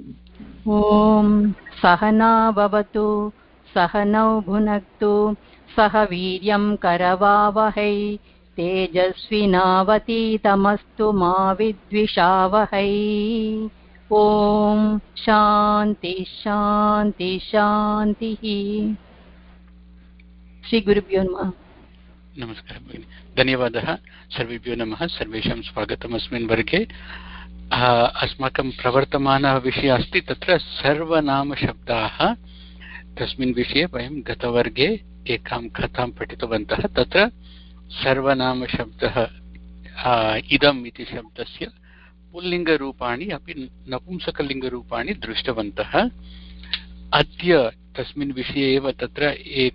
ॐ सहना भवतु सहनौ भुनक्तु सह वीर्यं करवावहै तेजस्विनावतीतमस्तु मा विद्विषावहै। ॐ शान्ति शान्ति शान्तिः। श्रीगुरुभ्यो नमः। नमस्कारः भगिनी, धन्यवादः। सर्वेभ्यो नमः। सर्वेषां स्वागतम् अस्मिन् वर्गे। अस्माकं प्रवर्तमानः विषयः अस्ति तत्र सर्वनामशब्दाः। तस्मिन् विषये वयं गतवर्गे एकां कथां पठितवन्तः। तत्र सर्वनामशब्दः इदम् इति शब्दस्य पुल्लिङ्गरूपाणि अपि नपुंसकलिङ्गरूपाणि दृष्टवन्तः। अद्य तस्मिन् विषये एव तत्र एक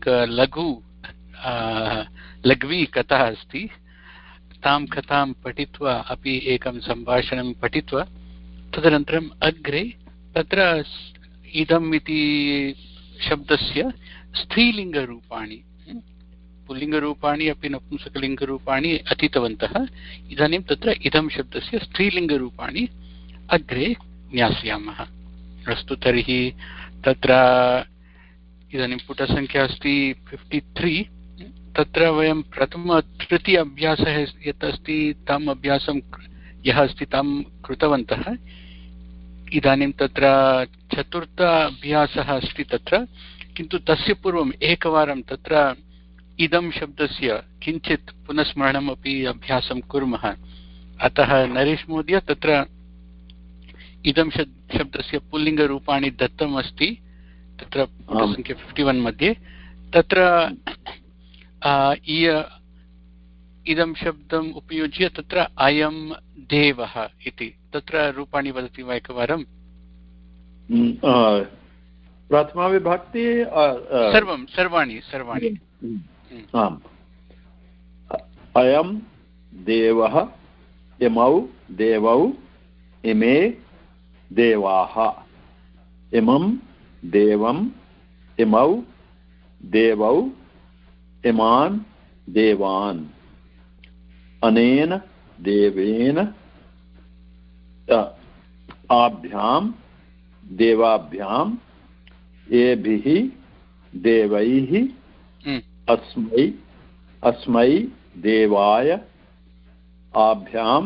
लघ्वी कथा अस्ति। तां कथां पठित्वा अपि एकं सम्भाषणं पठित्वा तदनन्तरम् अग्रे तत्र इदम् इति शब्दस्य स्त्रीलिङ्गरूपाणि, पुल्लिङ्गरूपाणि अपि नपुंसकलिङ्गरूपाणि अधीतवन्तः। इदानीं तत्र इदं शब्दस्य स्त्रीलिङ्गरूपाणि अग्रे ज्ञास्यामः। अस्तु, तर्हि तत्र इदानीं पुटसङ्ख्या अस्ति 53। तत्र वयं तृतीय अभ्यासः यत् अस्ति तम् अभ्यासं यः अस्ति तं कृतवन्तः। इदानीं तत्र चतुर्थ अभ्यासः अस्ति तत्र, किन्तु तस्य पूर्वम् एकवारं तत्र इदं शब्दस्य किञ्चित् पुनस्मरणमपि अभ्यासं कुर्मः। अतः नरेश महोदय, तत्र इदं शब्दस्य पुल्लिङ्गरूपाणि दत्तम् अस्ति तत्र पुटसङ्ख्या 51 मध्ये। तत्र इदं शब्दम् उपयुज्य तत्र अयं देवः इति तत्र रूपाणि वदति वा एकवारं? प्रथमाविभक्ति सर्वाणि आम्। अयं देवः, इमौ देवौ, इमे देवाः, इमं देवम्, इमौ देवौ, इमान् देवान्, अनेन देवेन, आभ्यां देवाभ्याम्, एभिः देवैः, अस्मै देवाय, आभ्यां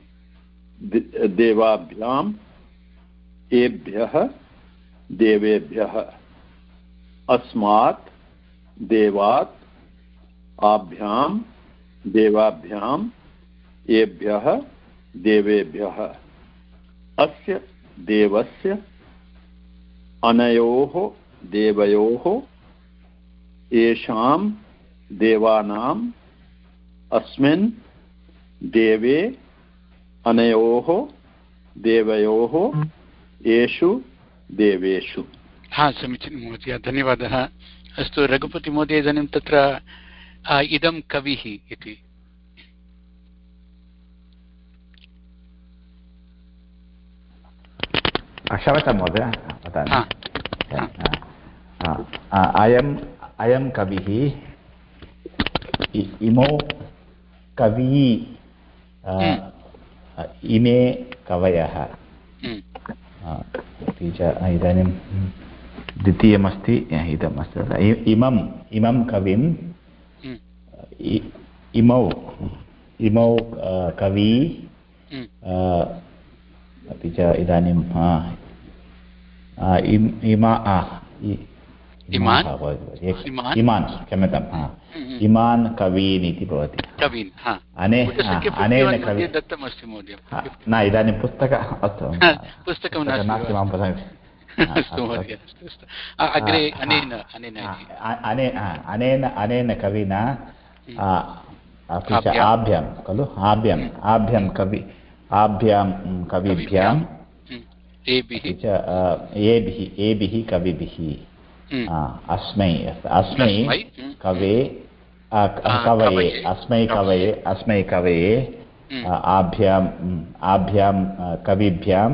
देवाभ्याम्, एभ्यः देवेभ्यः, अस्मात् देवात्, आभ्यां देवाभ्याम्, एभ्यः देवेभ्यः, अस्य देवस्य, अनयोः देवयोः, येषां देवानाम्, अस्मिन् देवे, अनयोः देवयोः, येषु देवेषु। समीचीनं महोदय, धन्यवादः। अस्तु रघुपति महोदय, इदानीं तत्र इदं कविः इति क्षम्यतां महोदय, वदामि। अयं कविः, इमौ कवी, इमे कवयः। इदानीं द्वितीयमस्ति, इदमस्ति। इमं कविं, इमौ कवी, अपि च इदानीं इमान्, क्षम्यताम्, इमान् कवीन् इति भवति। अनेन कवि न, इदानीं पुस्तकं अस्तु, नास्ति मां वदामि। अनेन कविना, अपि च आभ्यां खलु, आभ्यां कविभ्याम्, एभिः कविभिः, अस्मै कवये, अस्मै कवये, आभ्यां कविभ्याम्,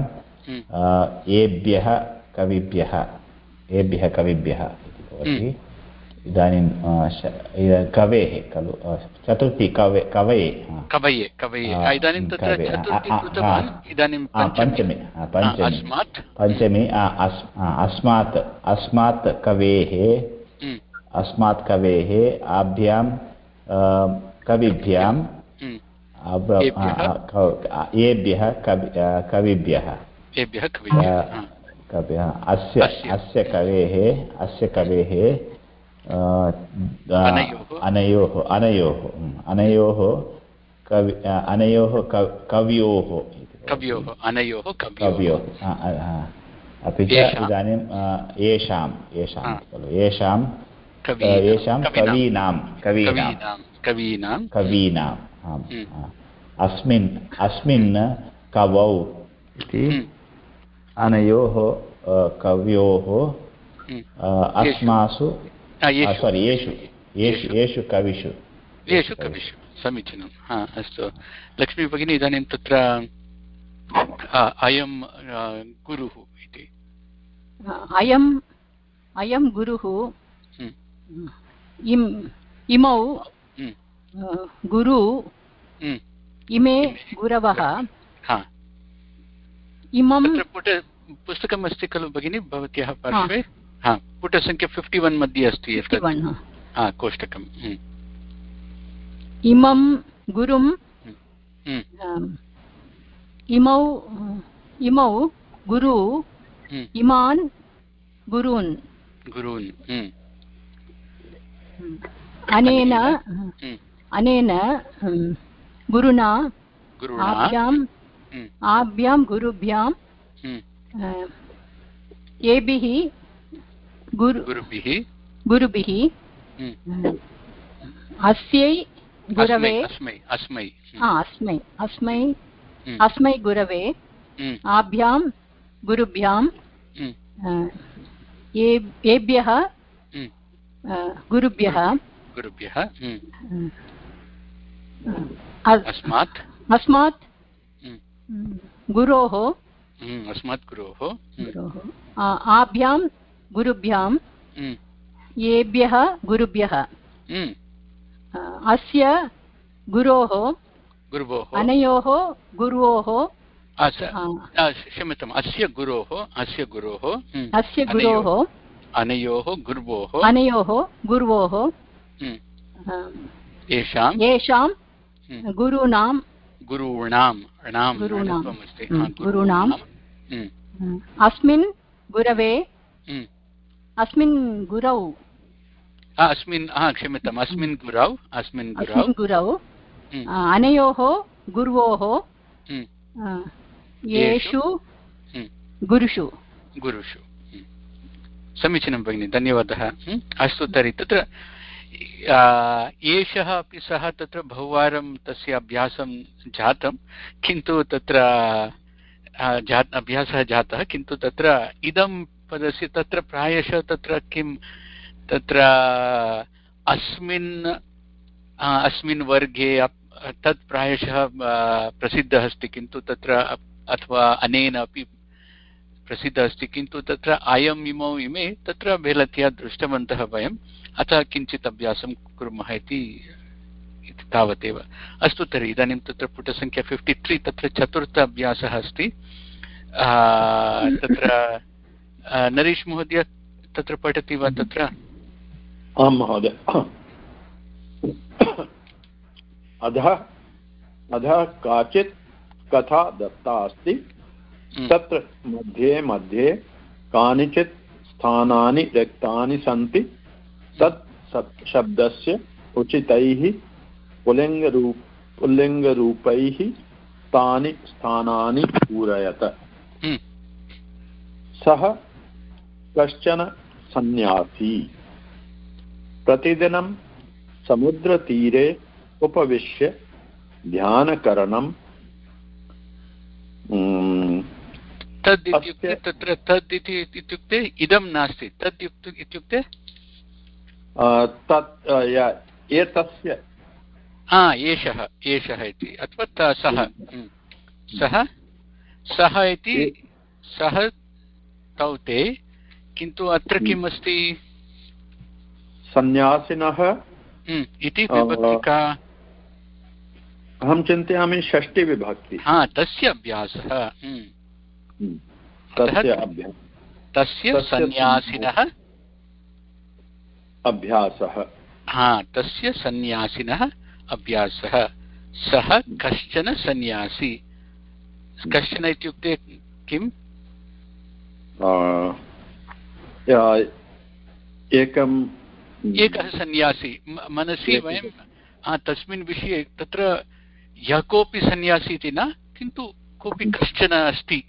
एभ्यः कविभ्यः इति भवति। इदानीं कवेः खलु चतुर्थी कवये कवये इदानीं तत्र चतुर्थी कृतवान् इदानीं पञ्चमी अस्मात् कवेः आभ्यां कविभ्यां येभ्यः कविभ्यः अस्य कवेः कव्योः अपि च इदानीं येषां कवीनाम् अस्मिन् कवौ इति अनयोः कव्योः अस्मासु येषु कविषु समीचीनं अस्तु लक्ष्मी भगिनी इदानीं तत्र अयं गुरुः इति अयं गुरुः इमौ गुरु इमे गुरवः इमं पुस्तकम् अस्ति खलु भगिनी भवत्याः पार्श्वे पुटसङ्ख्या 51 मध्ये अस्ति कोष्टकम् इमं गुरुं इमौ गुरु इमान् गुरून् अनेन गुरुणा आभ्यां गुरुभ्यां येभिः गुरुभिः अस्यै गुरवे अस्मै गुरवे आभ्यां गुरुभ्यां येभ्यः गुरुभ्यः अस्मात् गुरोः आभ्यां गुरुभ्यां येभ्यः गुरुभ्यः अस्य गुरोः अनयोः गुरोः क्षम्यताम् अस्य गुरोः अनयोः गुर्वोः येषां गुरूणां अस्मिन् गुरवे अस्मिन् गुरौ क्षम्यताम् अस्मिन् गुरौ अनयोः गुर्वोः येषु गुरुषु समीचीनं भगिनि धन्यवादः अस्तु तर्हि तत्र एषः अपि सः तत्र बहुवारं तस्य अभ्यासं जातं किन्तु तत्र अभ्यासः जातः किन्तु तत्र इदं पदस्य तत्र प्रायशः तत्र किं तत्र अस्मिन् वर्गे तत् प्रायशः प्रसिद्धः अस्ति किन्तु तत्र अथवा अनेन अपि प्रसिद्धः अस्ति किन्तु तत्र अयम् इमे तत्र भेलत्या दृष्टवन्तः वयम् अतः किञ्चित् अभ्यासं कुर्मः इति तावदेव अस्तु तर्हि इदानीं तत्र पुटसङ्ख्या 53 तत्र चतुर्थ अभ्यासः अस्ति तत्र नरेश महोदय तत्र पठति वा तत्र आं महोदय अधः काचित् कथा दत्ता अस्ति तत्र मध्ये कानिचित् स्थानानि रिक्तानि सन्ति तत् शब्दस्य उचितैः पुल्लिङ्गरूपैः तानि स्थानानि पूरयत सः कश्चन सन्न्यासी प्रतिदिनं समुद्रतीरे उपविश्य ध्यानकरणं तद् इत्युक्ते तत्र तद् इत्युक्ते इदं नास्ति तद् इत्युक्ते एतस्य एषः इति अथवा सः इति सः तौ ते किन्तु अत्र किम् अस्ति सन्यासिनः इति विभक्ति का? अहं चिन्तयामि षष्ठी विभक्ति। तस्य अभ्यासः। तस्य सन्यासिनः अभ्यासः। तस्य सन्यासिनः अभ्यासः। सः कश्चन सन्यासी। कश्चन इत्युक्ते किम्? एकः सन्यासी। मनसि वयं तस्मिन् विषये तत्र यः कोऽपि सन्यासी इति न, किन्तु कोऽपि कश्चन अस्ति।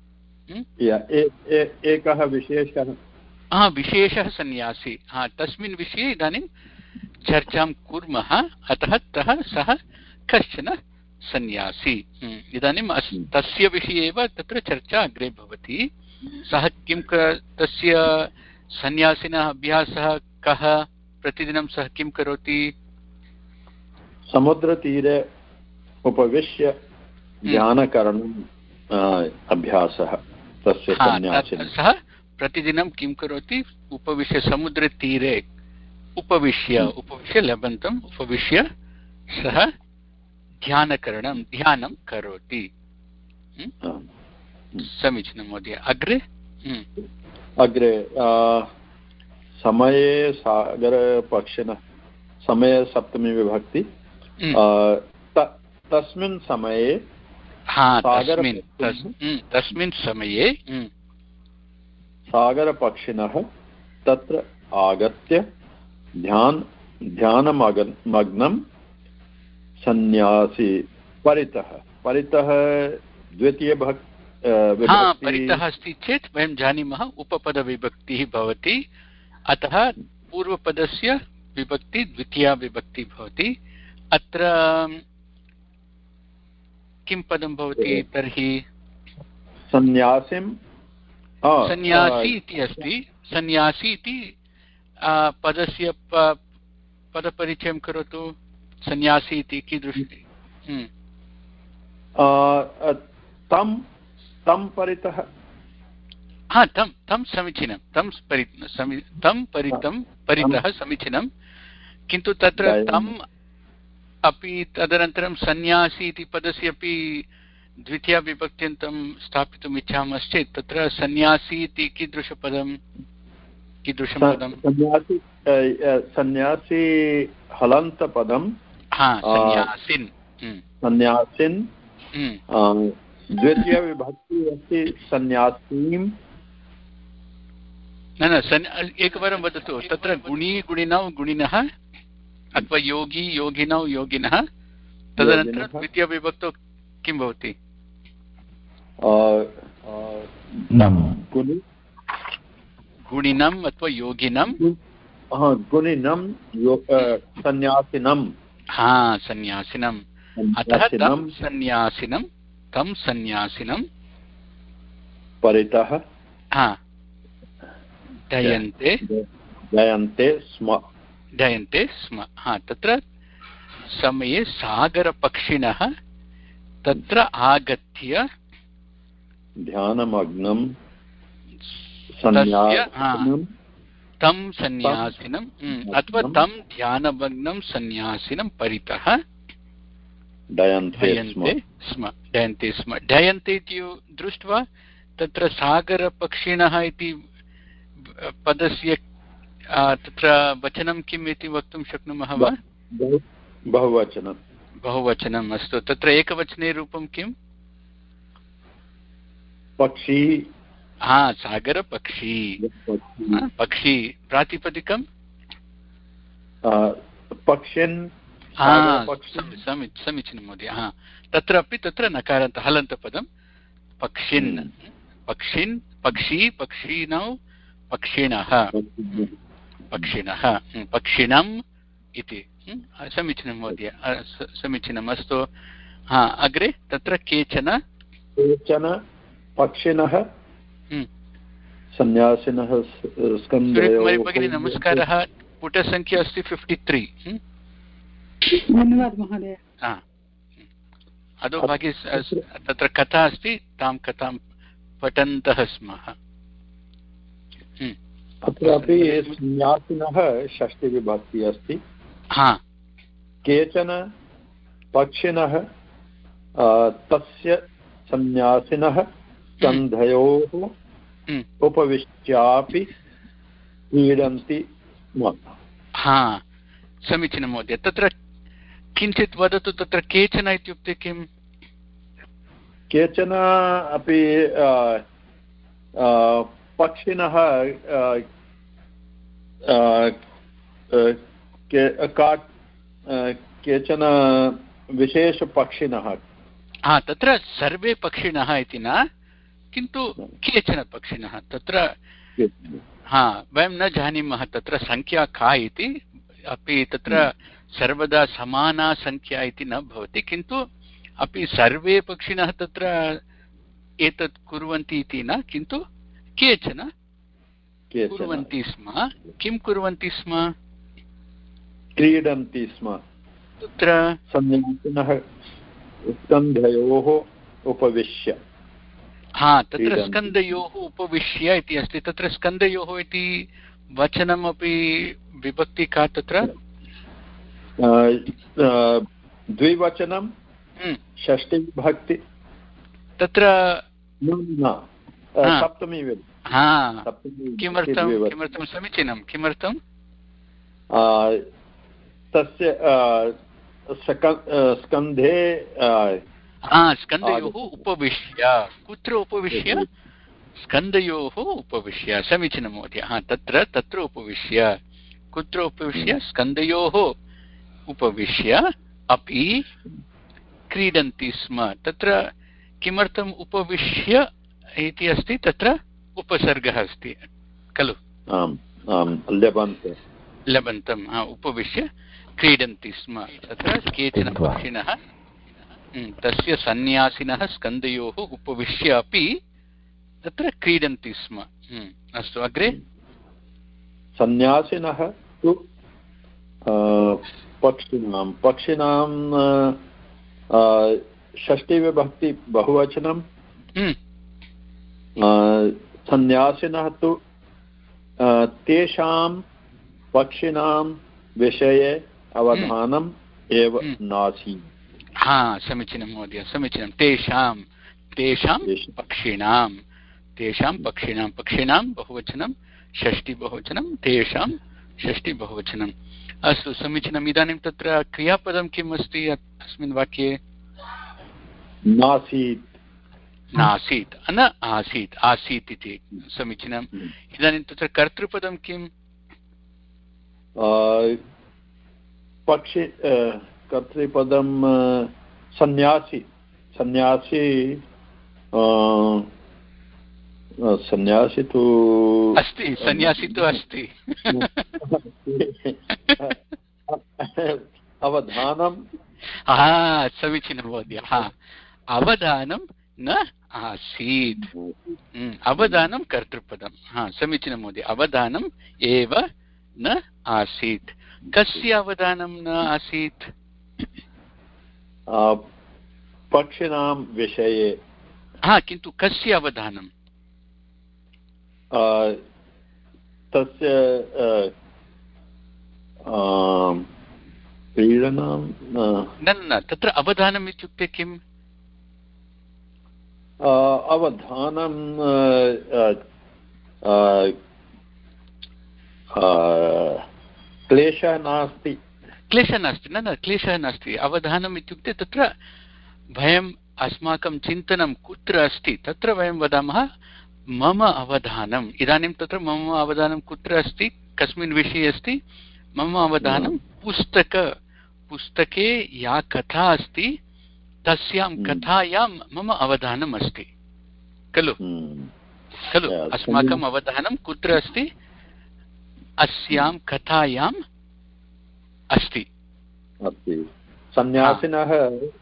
एकः विशेषः विशेषः सन्यासी। तस्मिन् विषये इदानीं चर्चां कुर्मः। अतः सः कश्चन सन्यासी। इदानीं तस्य विषये एव तत्र चर्चा अग्रे भवति। सः किं तस्य सन्यासिनः अभ्यासः कः? प्रतिदिनं सः किं करोति? समुद्रतीरे उपविश्य ध्यानकरणम् अभ्यासः तस्य सन्यासिनः। सः प्रतिदिनं किं करोति? उपविश्य समुद्रतीरे उपविश्य लबन्तम् उपविश्य सः ध्यानं करोति। समीचीनं महोदय। अग्रे समये सागरपक्षिणः। समये सप्तमी विभक्ति। तस्मिन् समये तस्मिन् समये सागरपक्षिणः तत्र आगत्य ध्यानमग्नं सन्यासी परितः द्वितीय परितः अस्ति चेत् वयं जानीमः उपपदविभक्तिः भवति। अतः पूर्वपदस्य विभक्ति द्वितीया विभक्ति भवति। अत्र किं पदं भवति तर्हि? सन्यासी इति अस्ति। सन्यासी इति पदस्य पदपरिचयं करोतु। सन्यासी इति कीदृशी? तं परितः। तं समीचीनं। तं परितः समीचीनं। किन्तु तत्र तम् अपि तदनन्तरं सन्यासी इति पदस्य अपि द्वितीया विभक्त्यन्तं स्थापितुम् इच्छामश्चेत् तत्र सन्यासी इति कीदृशं पदं? सन्यासी हलन्तपदं। सन्यासिन्। द्वितीया विभक्ति अस्ति सन्यासीं। एकवारं वदतु। तत्र गुणिनौ गुणिनः अथवा योगिनौ योगिनः। तदनन्तरं द्वितीया विभक्तौ किं भवति? गुणिनम् अथवा योगिनं। गुणिनं सन्यासिनं। सन्यासिनम्। अतः तं सन्यासिनं परितः डयन्ते स्म। तत्र समये सागरपक्षिणः तत्र आगत्य ध्यानमग्नं तं सन्यासिनम् अथवा तं ध्यानमग्नं सन्यासिनं परितः डयन्ते स्म। डयन्ते इति दृष्ट्वा तत्र सागरपक्षिणः इति पदस्य तत्र वचनं किम् इति वक्तुं शक्नुमः वा? बहुवचनम्। अस्तु। तत्र एकवचने रूपं किम्? पक्षी। सागरपक्षी। पक्षी प्रातिपदिकं पक्षिन्। समीचीनं महोदय। तत्रापि तत्र नकारान्त हलन्तपदं पक्षिन्। पक्षी पक्षिणौ पक्षिणः पक्षिणम् इति। समीचीनं महोदय। समीचीनम्। अस्तु। अग्रे तत्र केचन पक्षिणः सन्यासिनः सुरेखकुमारी भगिनी नमस्कारः। पुटसङ्ख्या अस्ति 53। धन्यवादः महोदय। अधोभागे तत्र कथा अस्ति। तां कथां पठन्तः स्मः। अत्रापि सन्न्यासिनः षष्टिविभक्तिः अस्ति। केचन पक्षिणः तस्य सन्न्यासिनः स्कन्धयोः उपविश्यापि क्रीडन्ति स्म। समीचीनं महोदय। तत्र किञ्चित् वदतु, तत्र केचन इत्युक्ते किम्? केचन अपि पक्षिणः केचन विशेषपक्षिणः। तत्र सर्वे पक्षिणः इति न, किन्तु केचन पक्षिणः तत्र वयं न जानीमः तत्र संख्या का इति, अपि तत्र सर्वदा समाना संख्या इति न भवति, किन्तु अपि सर्वे पक्षिणः तत्र एतत् कुर्वन्ति इति न, किन्तु केचन कुर्वन्ति स्म। किं कुर्वन्ति स्म? क्रीडन्ति स्म। तत्र सन्न्यासिनः स्कन्धयोः उपविश्य। तत्र स्कन्धयोः उपविश्य इति अस्ति। तत्र स्कन्धयोः इति वचनमपि विभक्ति का तत्र? द्विवचनं षष्टिविभक्ति। तत्र सप्तमी किमर्थं समीचीनं? किमर्थं? तस्य स्कन्धे स्कन्धयोः उपविश्य। कुत्र उपविश्य? स्कन्धयोः उपविश्य। समीचीनं महोदय। तत्र उपविश्य। कुत्र उपविश्य? स्कन्धयोः उपविश्य अपि क्रीडन्ति स्म। तत्र किमर्थम् उपविश्य इति अस्ति? तत्र उपसर्गः अस्ति खलु? लबन्तम् उपविश्य क्रीडन्ति स्म। तत्र केचन पक्षिणः तस्य सन्न्यासिनः स्कन्धयोः उपविश्य अपि तत्र क्रीडन्ति स्म। अस्तु, अग्रे। सन्न्यासिनः तु पक्षिणां षष्टिविभक्ति बहुवचनं। सन्न्यासिनः तु तेषां पक्षिणां विषये अवधानम् एव नासीत्। समीचीनं महोदय, समीचीनं। तेषां पक्षिणां बहुवचनं, षष्टि बहुवचनं, तेषां षष्टि बहुवचनम्। अस्तु, समीचीनम्। इदानीं तत्र क्रियापदं किम् अस्ति अस्मिन् वाक्ये? नासीत् न आसीत्, आसीत् इति। समीचीनम्। इदानीं तत्र कर्तृपदं किम्? कर्तृपदं सन्न्यासी तु अस्ति। सन्न्यासी तु अस्ति। अवधानं। समीचीनं महोदय। अवधानं न आसीत्। अवधानं कर्तृपदं। समीचीनं महोदय। अवधानम् एव न आसीत्। कस्य अवधानं न आसीत्? पक्षिणां विषये। किन्तु कस्य अवधानं? तस्य क्रीडनं न। तत्र अवधानम् इत्युक्ते किम्? अवधानं क्लेशः नास्ति। न क्लेशः नास्ति। अवधानम् इत्युक्ते तत्र वयम् अस्माकं चिन्तनं कुत्र अस्ति तत्र वयं वदामः मम अवधानम्। इदानीं तत्र मम अवधानं कुत्र अस्ति, कस्मिन् विषये अस्ति? मम अवधानं पुस्तके या कथा अस्ति तस्यां कथायां मम अवधानम् अस्ति खलु? अस्माकम् अवधानं कुत्र अस्ति? अस्यां कथायाम् अस्ति। सन्न्यासिनः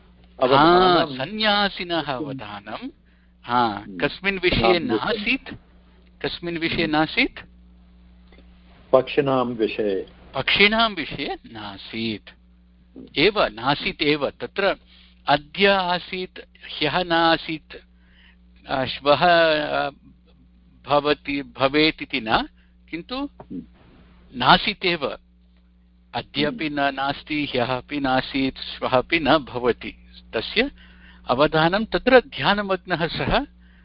अवधानं कस्मिन् विषये नासीत्? कस्मिन् विषये नासीत्? पक्षिणां विषये नासीत् एव। तत्र अद्य आसीत्, ह्यः नासीत्, श्वः भवेत् इति न, किन्तु नासीतेव, अद्यापि न नास्ति, ह्यः अपि नासीत्, श्वः अपि न भवति। तस्य अवधानं तत्र ध्यानमग्नः सः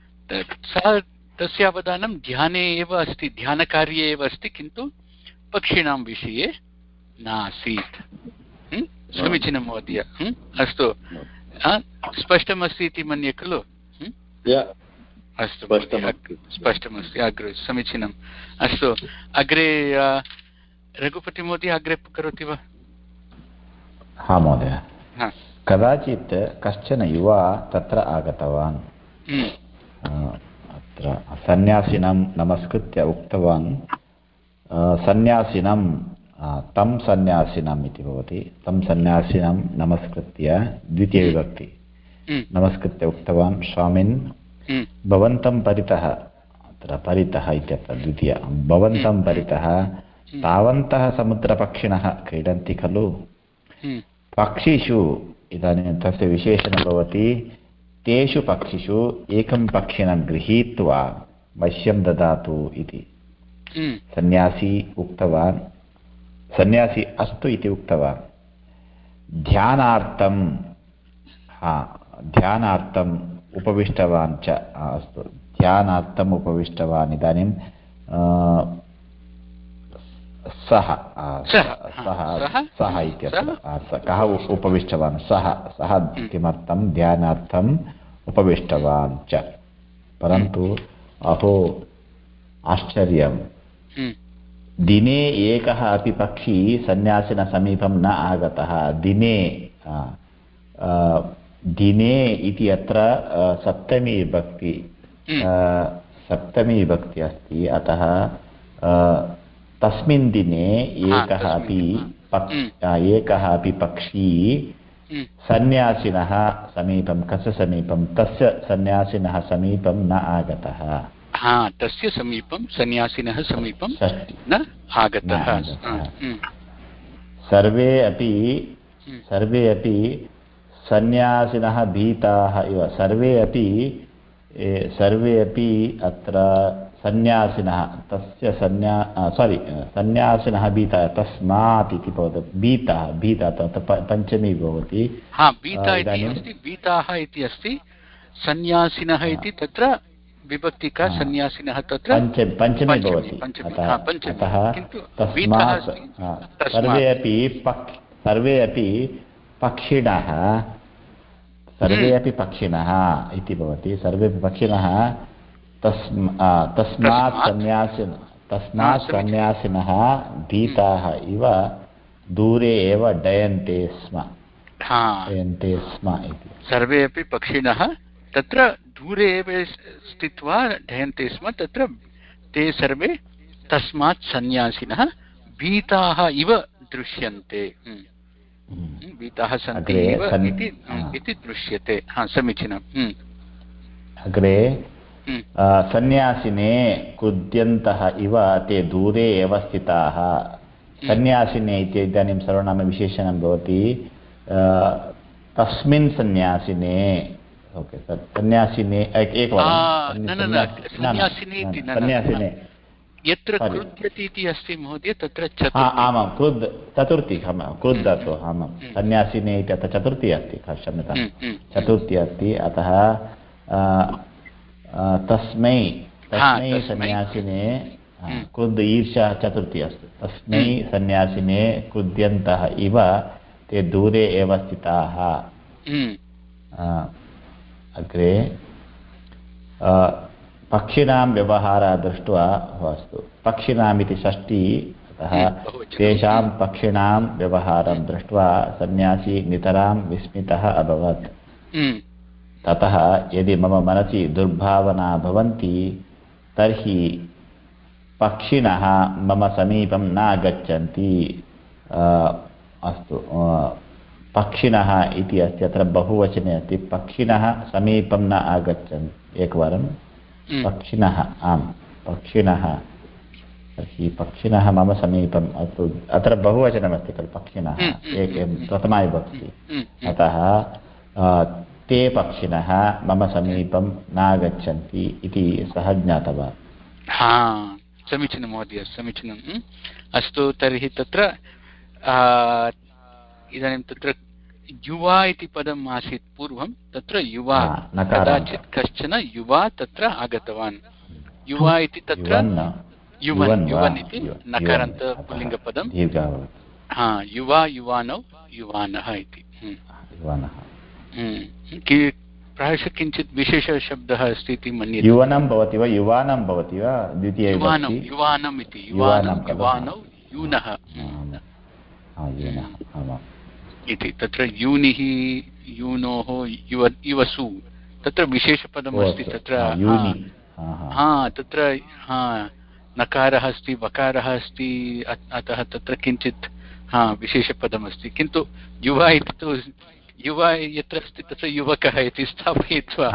तस्य अवधानं ध्याने एव अस्ति, ध्यानकार्ये एव अस्ति, किन्तु पक्षिणां विषये नासीत्। समीचीनं महोदय। अस्तु, स्पष्टमस्ति इति मन्ये खलु? अस्तु, स्पष्टमस्ति। अग्रे समीचीनम्। अस्तु, अग्रे रघुपतिमहोदय अग्रे करोति वा? हा महोदय। कदाचित् कश्चन युवा तत्र आगतवान्। अत्र सन्न्यासिनं नमस्कृत्य उक्तवान्, सन्न्यासिनं तं सन्न्यासिनम् इति भवति, तं सन्न्यासिनं नमस्कृत्य द्वितीयविभक्ति नमस्कृत्य उक्तवान्, स्वामिन् भवन्तं परितः, अत्र परितः इत्यत्र द्वितीय, भवन्तं परितः तावन्तः समुद्रपक्षिणः क्रीडन्ति खलु, पक्षिषु, इदानीं तस्य विशेषणं भवति, तेषु पक्षिषु एकं पक्षिणं गृहीत्वा मह्यं ददातु इति। सन्न्यासी उक्तवान्, सन्न्यासी अस्तु इति उक्तवान्। ध्यानार्थं, ध्यानार्थम् उपविष्टवान् च, अस्तु, ध्यानार्थम् उपविष्टवान्। इदानीं सः इत्यत्र कः उपविष्टवान्? सः किमर्थं? ध्यानार्थम् उपविष्टवान् च। परन्तु अहो आश्चर्यं, दिने एकः अपि पक्षी सन्न्यासिनः समीपं न आगतः। दिने इति अत्र सप्तमी विभक्ति अस्ति, अतः तस्मिन् दिने एकः अपि पक्षी सन्न्यासिनः समीपं, कस्य समीपं? तस्य सन्न्यासिनः समीपं न आगतः। तस्य समीपं, सन्न्यासिनः समीपं न आगतः। सर्वे अपि सन्न्यासिनः भीताः इव, सर्वे अपि अत्र सन्न्यासिनः, तस्य सन्न्यासिनः भीताः, तस्मात् इति भवति, भीता पञ्चमी भवति। भीताः इति अस्ति, सन्न्यासिनः इति तत्र विभक्तिका, सन्न्यासिनः तत्र पञ्चमी भवति। अतः तस्मात् सर्वे अपि पक्षिणः इति भवति, सर्वे पक्षिणः तस्मात् सन्न्यासिनः भीताः इव दूरे एव डयन्ते स्म इति। सर्वे अपि पक्षिणः तत्र दूरे एव स्थित्वा डयन्ते स्म, तत्र ते सर्वे तस्मात् सन्न्यासिनः भीताः इव दृश्यन्ते, भीताः सन्ति इति दृश्यते। समीचीनम्। अग्रे सन्न्यासिने कुद्यन्तः इव ते दूरे एव स्थिताः। सन्न्यासिने इति इदानीं सर्वनामविशेषणं भवति, तस्मिन् सन्न्यासिने, ओके, सन्न्यासिने सन्न्यासिने यत्र क्रुध्यति इति अस्ति महोदय, तत्र आमां चतुर्थी, क्रुद् धातु, आमां, सन्न्यासिने इति अत्र चतुर्थी अस्ति, क्षम्यतां, चतुर्थी अस्ति। अतः तस्मै सन्न्यासिने, क्रुद् ईर्षा चतुर्थी अस्ति, तस्मै सन्न्यासिने क्रुद्यन्तः इव ते दूरे एव स्थिताः। अग्रे पक्षिणां व्यवहारः दृष्ट्वा, अस्तु, पक्षिणाम् इति षष्ठी, अतः तेषां पक्षिणां व्यवहारं दृष्ट्वा सन्न्यासी नितरां विस्मितः अभवत्। ततः यदि मम मनसि दुर्भावना भवन्ति तर्हि पक्षिणः मम समीपं न आगच्छन्ति। अस्तु, पक्षिणः इति अस्ति, अत्र बहुवचने अस्ति, पक्षिणः समीपं न आगच्छन्ति। एकवारं पक्षिणः, आम्, पक्षिणः, तर्हि पक्षिणः मम समीपम्, अस्तु, अत्र बहुवचनमस्ति खलु, पक्षिणः प्रथमा विभक्ति, अतः ते पक्षिणः मम समीपं नागच्छन्ति इति सः ज्ञातवान्। समीचीनं महोदय, समीचीनम्। अस्तु, तर्हि तत्र इदानीं तत्र युवा इति पदम् आसीत् पूर्वं, तत्र युवा कदाचित् कश्चन युवा तत्र आगतवान्। युवा इति तत्र युवन् इति नकारान्त पुल्लिङ्गपदं। युवा युवानौ युवानः इति। प्रायशः किञ्चित् विशेषशब्दः अस्ति इति मन्ये। युवनं भवति वा युवानं भवति वा द्वितीय युवानम् इति युवानौ यूनः इति। तत्र यूनिः यूनोः युवसु तत्र विशेषपदम् अस्ति। तत्र तत्र नकारः अस्ति, वकारः अस्ति, अतः तत्र किञ्चित् विशेषपदमस्ति। किन्तु युवा इति तु युवा यत्र अस्ति तत्र युवकः इति स्थापयित्वा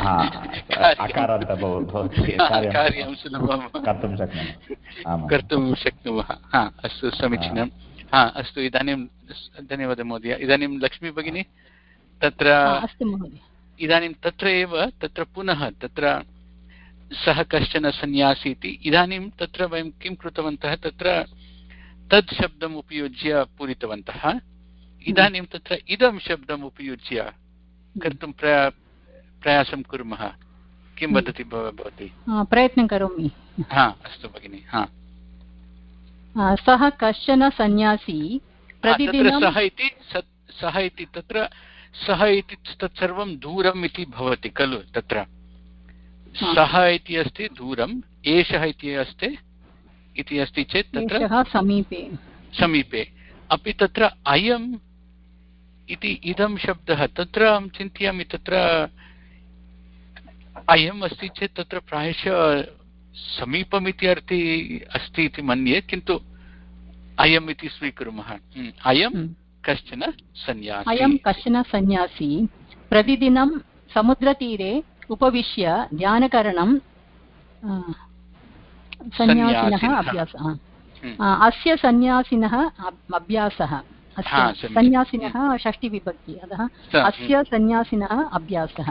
कार्यं सुलभं कर्तुं शक्नुमः। अस्तु, समीचीनम्। अस्तु, इदानीं धन्यवादः महोदय। इदानीं लक्ष्मी भगिनी, तत्र इदानीं तत्र एव तत्र पुनः तत्र सः कश्चन सन्यासी इति। इदानीं तत्र वयं किं कृतवन्तः, तत्र तद् शब्दम् उपयुज्य पूरितवन्तः। इदानीं तत्र इदं शब्दम् उपयुज्य कर्तुं प्रयासं कुर्मः। किं वदति भवती? प्रयत्नं करोमि। अस्तु भगिनि। सः कश्चन सन्यासी प्रतिदिनं सः इति तत्र सः इति तत्सर्वं दूरम् इति भवति खलु। तत्र सः इति अस्ति दूरम्, एषः इति अस्ति चेत् तत्र समीपे। अपि तत्र अयम् इति इदं शब्दः तत्र अहं चिन्तयामि, तत्र अयम् अस्ति चेत् तत्र प्रायशः समीपमिति अर्थे अस्ति इति मन्ये, किन्तु अयम् इति स्वीकुर्मः। अयं कश्चन सन्यासी प्रतिदिनं समुद्रतीरे उपविश्य ध्यानकरणं सन्यासिनः अभ्यासः। अस्य सन्यासिनः अभ्यासः। सन्यासिनः षष्टिविभक्ति, अतः अस्य सन्यासिनः अभ्यासः।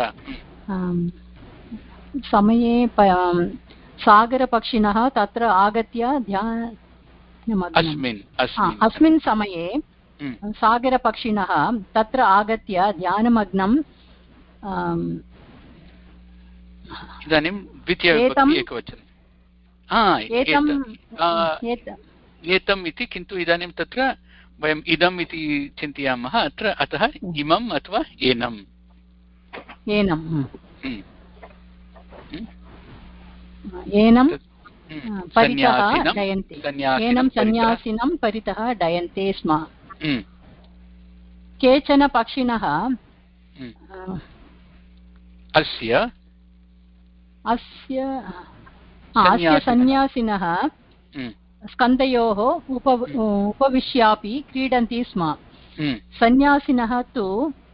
समये सागरपक्षिणः तत्र आगत्य अस्मिन् समये सागरपक्षिणः तत्र आगत्य ध्यानमग्नं इदानीं एतम् इति, किन्तु इदानीं तत्र वयम् इदम् इति चिन्तयामः अत्र, अतः इमम् अथवा एनम्। परितः डयन्ते, एनं सन्यासिनं परितः डयन्ते स्म। केचन पक्षिणः अस्य सन्यासिनः स्कन्धयोः उपविश्यापि क्रीडन्ति स्म। सन्यासिनः तु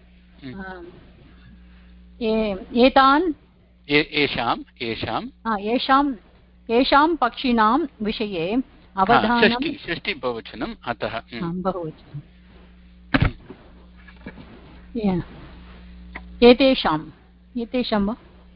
येषां पक्षिणां विषये अवधानं षष्टिबहुवचनम्, अतः बहुवचनम्। एतेषां वा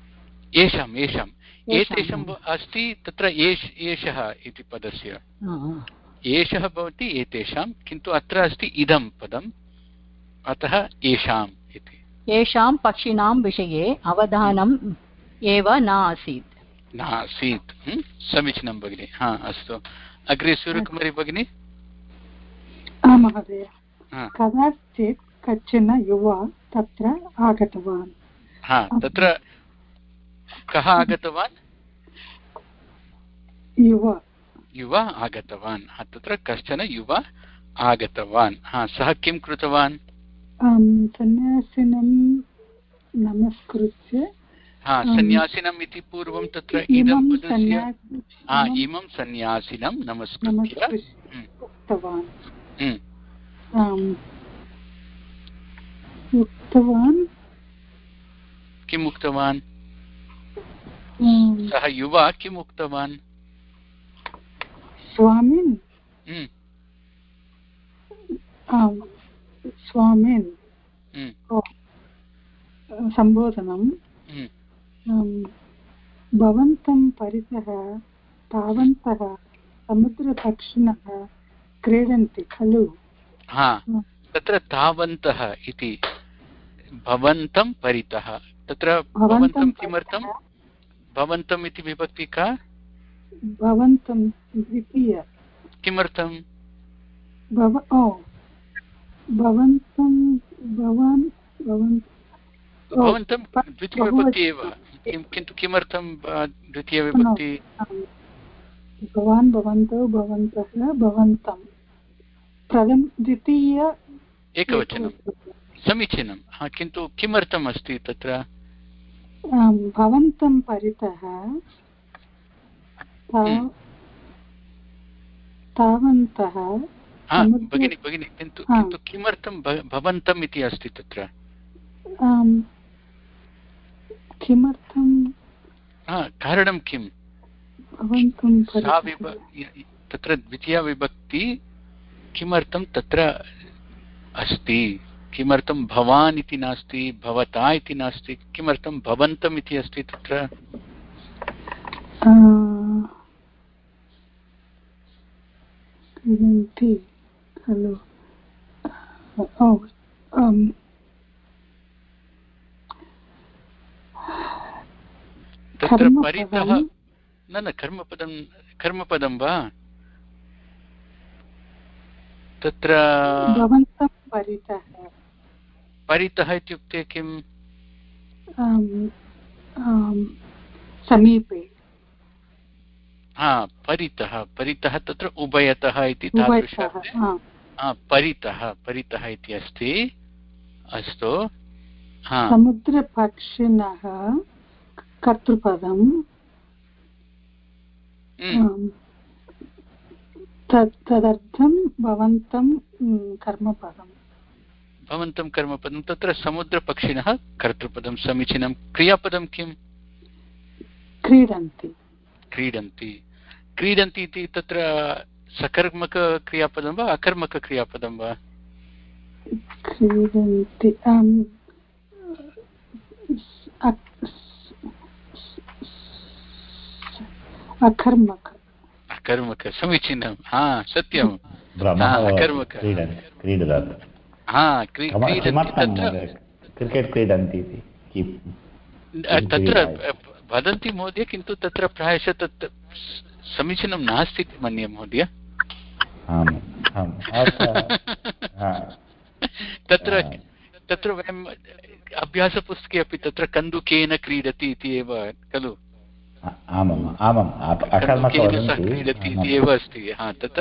एतेषाम् अस्ति तत्र एषः इति पदस्य एषः भवति एतेषां, किन्तु अत्र अस्ति इदं पदम्, अतः येषाम् इति। येषां पक्षिणां विषये अवधानम् एव नासीत्। समीचीनं भगिनि। अस्तु, अग्रे सूर्यकुमारी भगिनी। महोदय, कदाचित् कश्चन युवा तत्र आगतवान्। तत्र कः आगतवान्? युवा आगतवान्। तत्र कश्चन युवा आगतवान्। सः किं कृतवान्? सन्यासिनं नमस्कृत्य। सन्यासिनम् इति पूर्वं तत्र इदं पदस्य इमं सन्यासिनं नमस्कृत्य उक्तवान्। किम् उक्तवान्? सः युवा किम् उक्तवान्? स्वामिन् सम्बोधनं भवन्तं परितः तावन्तः समुद्रपक्षिणः क्रीडन्ति खलु। तत्र तावन्तः इति भवन्तं परितः, तत्र भवन्तं किमर्थं, भवन्तम् इति विभक्ति का, भवन्तं द्वितीय, किमर्थं भवन्तं द्वितीयविभक्ति एव, किन्तु किमर्थं द्वितीयविभक्ति, भवान् भवन्तौ भवन्तः भवन्तं प्रथम द्वितीय एकवचनं समीचीनं, किन्तु किमर्थम् अस्ति तत्र भवन्तं परितः तावन्तः भगिनि किन्तु किमर्थं भवन्तम् इति अस्ति तत्र, किमर्थं कारणं किं, तत्र द्वितीया विभक्ति किमर्थं तत्र अस्ति, किमर्थं भवान् इति नास्ति, भवता इति नास्ति, किमर्थं भवन्तम् इति अस्ति तत्र, खलु तत्र परितः न कर्मपदं वा तत्र भवन्तं परितः इत्युक्ते किं, समीपे, परितः तत्र उभयतः इति तादृशः, परितः इति अस्ति, अस्तु। समुद्रपक्षिणः कर्तृपदं, तदर्थं भवन्तं कर्मपदं, तत्र समुद्रपक्षिणः कर्तृपदं समीचीनं, क्रियापदं किं, क्रीडन्ति इति तत्र सकर्मकक्रियापदं वा अकर्मकक्रियापदं वा, क्रीडन्ति अकर्मक समीचीनं, सत्यं, अकर्मक क्रिकेट् क्रीडन्ति तत्र वदन्ति महोदय, किन्तु तत्र प्रायशः तत् समीचीनं नास्ति इति मन्ये महोदय। तत्र वयम् अभ्यासपुस्तके अपि तत्र कन्दुकेन क्रीडति इति एव खलु, क्रीडति इति एव अस्ति, तत्र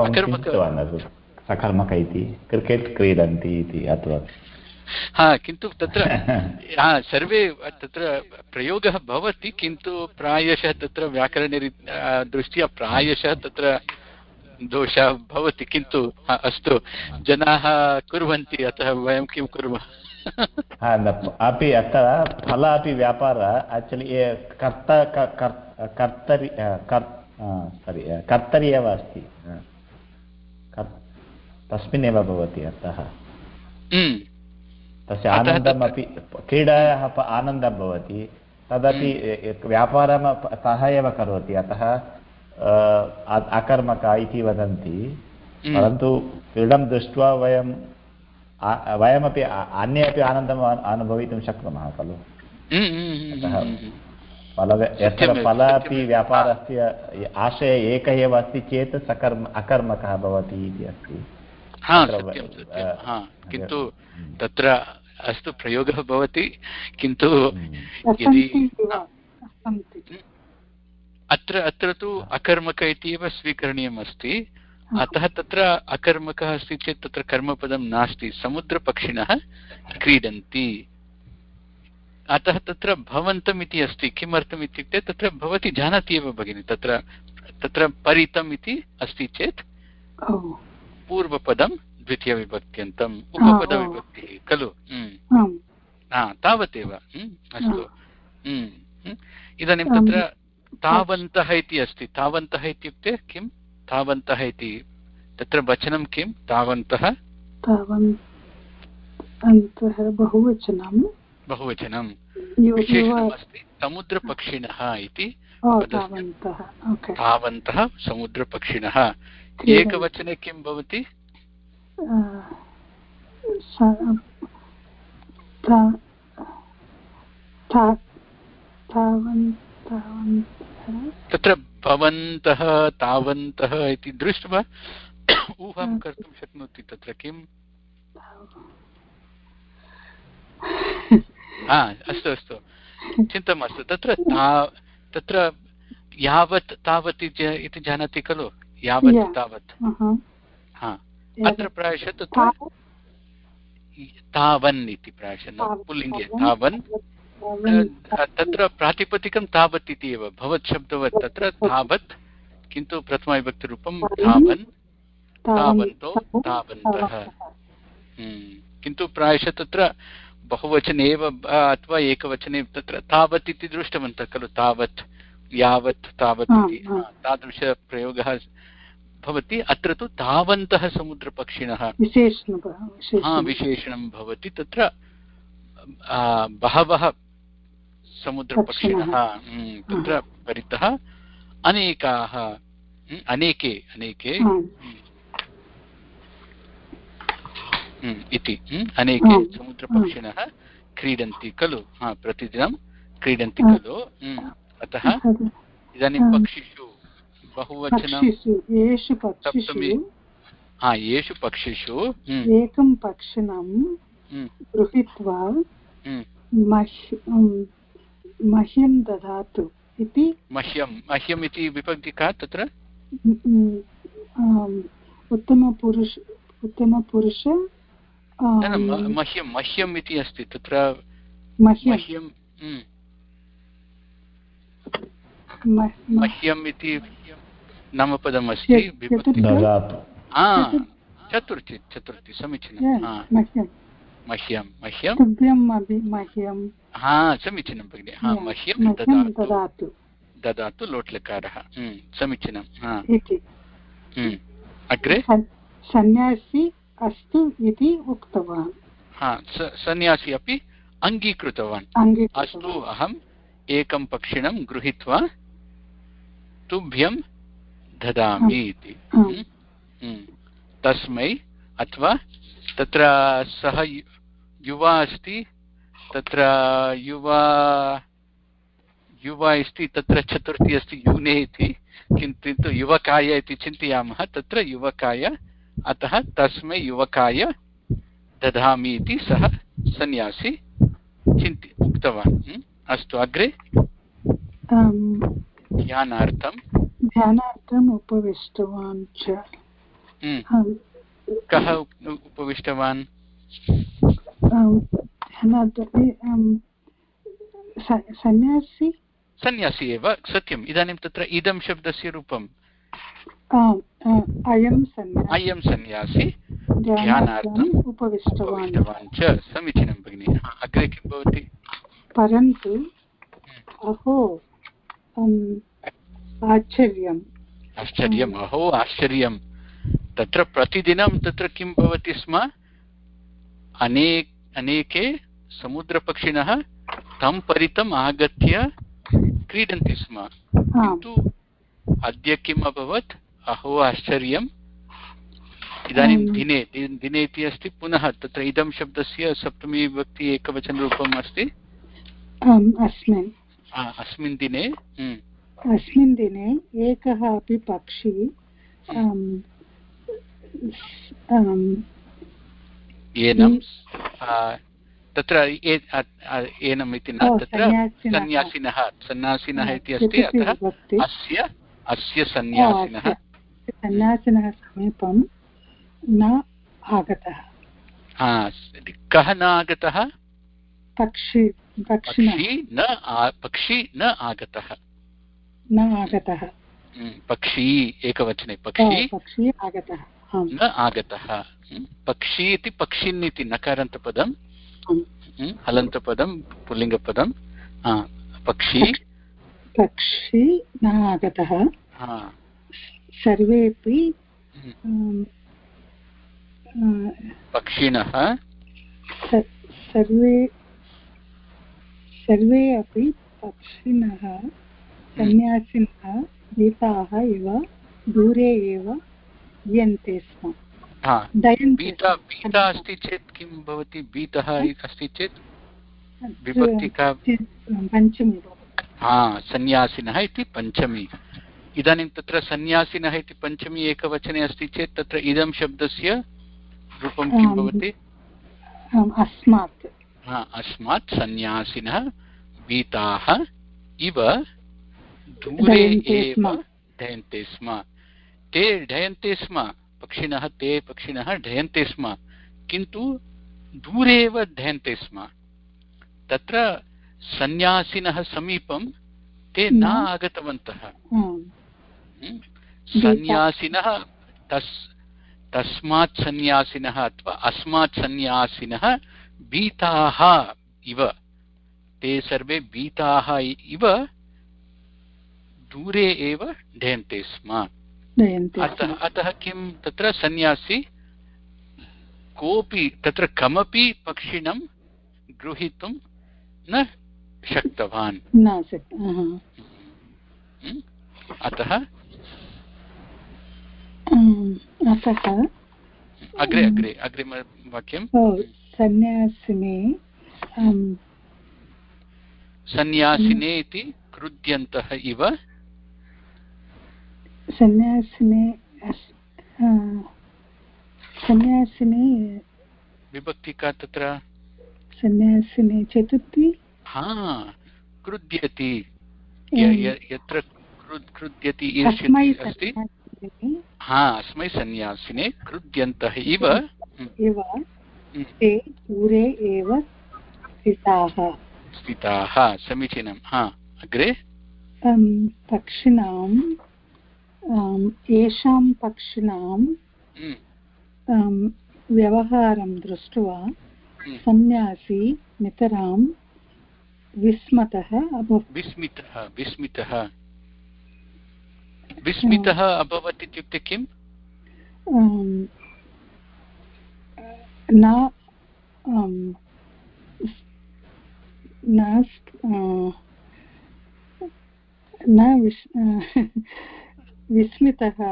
सकर्मक इति क्रिकेट् क्रीडन्ति इति अथवा, किन्तु तत्र सर्वे तत्र प्रयोगः भवति, किन्तु प्रायशः तत्र व्याकरणदृष्ट्या प्रायशः तत्र दोषः भवति, किन्तु अस्तु जनाः कुर्वन्ति, अतः वयं किं कुर्मः। अपि अत्र फल अपि व्यापार आक्चुलि कर्तरि एव अस्ति, तस्मिन्नेव भवति, अतः तस्य आनन्दमपि, क्रीडायाः आनन्दं भवति, तदपि व्यापारं सः एव करोति, अतः अकर्मक इति वदन्ति, परन्तु क्रीडां दृष्ट्वा वयमपि अन्ये अपि आनन्दम् अनुभवितुं शक्नुमः खलु, यत्र फल अपि व्यापारस्य आशय एकः एव अस्ति चेत् अकर्मकः भवति इति अस्ति, किन्तु तत्र अस्तु प्रयोगः भवति, किन्तु यदि अत्र तु अकर्मक इति एव स्वीकरणीयम् अस्ति, अतः तत्र अकर्मकः अस्ति चेत् तत्र कर्मपदं नास्ति, समुद्रपक्षिणः क्रीडन्ति, अतः तत्र भवन्तम् इति अस्ति, किमर्थम् इत्युक्ते तत्र भवती जानाति एव भगिनि, तत्र परितम् इति अस्ति चेत् पूर्वपदं द्वितीयविभक्त्यन्तम् उपपदविभक्तिः खलु, तावदेव, अस्तु। इदानीं तत्र तावन्तः इति अस्ति, तावन्तः इत्युक्ते किं, तावन्तः इति तत्र वचनं किं, तावन्तः बहुवचनं विशेषणमस्ति, समुद्रपक्षिणः इति तावन्तः समुद्रपक्षिणः। एकवचने किं भवति? तत्र भवन्तः तावन्तः इति दृष्ट्वा ऊहं कर्तुं शक्नोति तत्र किम्? अस्तु अस्तु, चिन्ता मास्तु। तत्र यावत् तावत् इति जानाति खलु, यावत् तावत्। अत्र प्रायशः तत्र तावन् इति प्रायशः पुल्लिङ्गे तावन्, तत्र प्रातिपदिकं तावत् इति एव भवत् शब्दवत् तत्र तावत्, किन्तु प्रथमाविभक्तिरूपं तावन् तावन्तो तावन्तः। किन्तु प्रायशः तत्र बहुवचने एव अथवा एकवचने तत्र तावत् इति दृष्टवन्तः खलु, तावत् यावत् तावत् इति तादृशप्रयोगः भवति। अत्र तु तावन्तः समुद्रपक्षिणः विशेषणं भवति। तत्र बहवः समुद्रपक्षिणः तत्र परितः अनेकाः अनेके अनेके इति अनेके समुद्रपक्षिणः क्रीडन्ति खलु, प्रतिदिनं क्रीडन्ति खलु। अतः इदानीं पक्षिषु बहुवचनं सप्तमी। येषु पक्षिषु एकं पक्षिणं गृहीत्वा मह्यं ददातु इति। मह्यम् इति विभक्ति का तत्र? उत्तमपुरुष मह्यम् इति अस्ति तत्र। मह्यम् इति नामपदम् अस्ति। चतुर्थी समीचीनं। मह्यं समीचीनं भगिनि। मह्यं ददातु लोट्लकारः समीचीनं। अग्रे सन्यासी अस्तु इति उक्तवान्। सन्यासी अपि अङ्गीकृतवान्। अस्तु, अहम् एकं पक्षिणं गृहीत्वा तुभ्यं ददामि इति। तस्मै अथवा तत्र सः युवा अस्ति, तत्र युवा अस्ति, तत्र चतुर्थी अस्ति यूने इति, किन्तु युवकाय इति चिन्तयामः, तत्र युवकाय, अतः तस्मै युवकाय ददामि इति सः सन्यासी उक्तवान्। अस्तु, अग्रे ध्यानार्थम् उपविष्टवान् च। कः उपविष्टवान्? सन्यासी एव, सत्यम्। इदानीं तत्र इदं शब्दस्य रूपम् अयं सन्यासी ध्यानार्थम् उपविष्टवान् च। समीचीनं भगिनि। अग्रे किं भवति? परन्तु अहो आश्चर्यम् अहो आश्चर्यं। तत्र प्रतिदिनं तत्र किं भवति स्म? अनेके समुद्रपक्षिणः तं परितम् आगत्य क्रीडन्ति स्म, किन्तु अद्य किम् अभवत्? अहो आश्चर्यम्। इदानीं दिने इति अस्ति, पुनः तत्र इदं शब्दस्य सप्तमी विभक्ति एकवचनरूपम् अस्ति। अस्मिन् दिने एकः अपि पक्षी एनं तत्र एनम् इति न, तत्र सन्यासिनः इति अस्ति। अतः अस्य सन्यासिनः समीपं न आगतः। कः न आगतः? पक्षी न आगतः। पक्षी एकवचने पक्षी आगतः न आगतः। पक्षी इति पक्षिन् इति नकारान्तपदं, हलन्तपदं पुल्लिङ्गपदं। पक्षी न आगतः। सर्वेपि पक्षिणः सर्वे अपि पक्षिणः सन्न्यासिनः भीताः इव दूरे एव दीयन्ते स्म। भीता अस्ति चेत् किं भवति? भीतः अस्ति चेत् विभक्ति का? पञ्चमी। सन्न्यासिनः इति पञ्चमी। इदानीं तत्र सन्न्यासिनः इति पञ्चमी एकवचने अस्ति चेत् तत्र इदं शब्दस्य रूपं किं भवति? अस्मात्। अस्मात् सन्न्यासिनः भीताः इव दूरे एव ढयन्ते स्म। ते ढयन्ते स्म, पक्षिणः ढयन्ते स्म, किन्तु दूरे एव ढयन्ते स्म। तत्र सन्न्यासिनः समीपं ते न आगतवन्तः। सन्न्यासिनः तस्मात् सन्न्यासिनः अथवा अस्मात् सन्न्यासिनः भीताः इव, ते सर्वे भीताः इव दूरे एव ढयन्ते स्म। अतः किं तत्र सन्न्यासी कोऽपि तत्र कमपि पक्षिणं गृहीतुं न शक्तवान्। अतः अग्रिमवाक्यं सन्न्यासिने इति क्रुध्यन्तः इव। सन्न्यासिने विभक्ति का तत्र? सन्न्यासिने चतुर्थी। क्रुध्यति, यत्र क्रुध्यति अस्ति। अस्मै सन्न्यासिने क्रुध्यन्तः इव ते दूरे एव स्थिताः। समीचीनम्। अग्रे पक्षिणां येषां पक्षिणां व्यवहारं दृष्ट्वा सन्न्यासी नितरां विस्मितः अभवत्। इत्युक्ते किम्? विस्मितः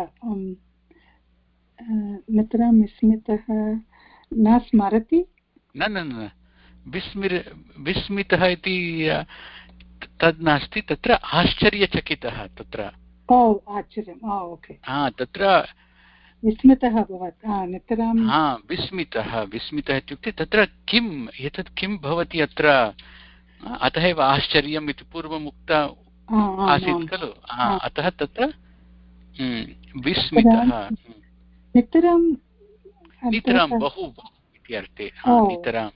नितरां विस्मितः न स्मरति। न विस्मितः इति तद् नास्ति, तत्र आश्चर्यचकितः। तत्र आश्चर्यम्। ओके। तत्र विस्मितः अभवत्। नितरां विस्मितः इत्युक्ते तत्र किम् एतत् किं भवति अत्र, अतः एव आश्चर्यम् इति पूर्वम् उक्त आसीत् खलु। अतः तत्र विस्मितः नितरां बहु इति अर्थे। नितरां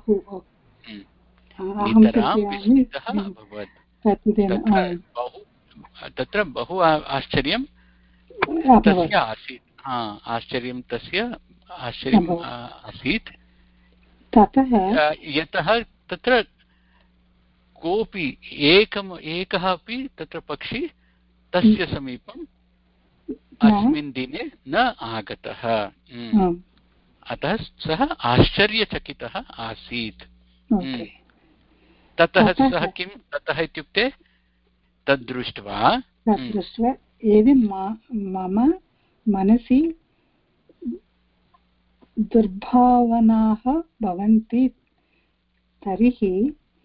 विस्मितः अभवत्। तत्र बहु आश्चर्यं तस्य आसीत्। आश्चर्यम् आसीत् यतः तत्र कोऽपि एकः अपि तत्र पक्षी तस्य समीपम् अस्मिन् दिने न आगतः। अतः सः आश्चर्यचकितः आसीत्। ततः सः किं? ततः इत्युक्ते तद्दृष्ट्वा यदि मम मनसि दुर्भावनाः भवन्ति तर्हि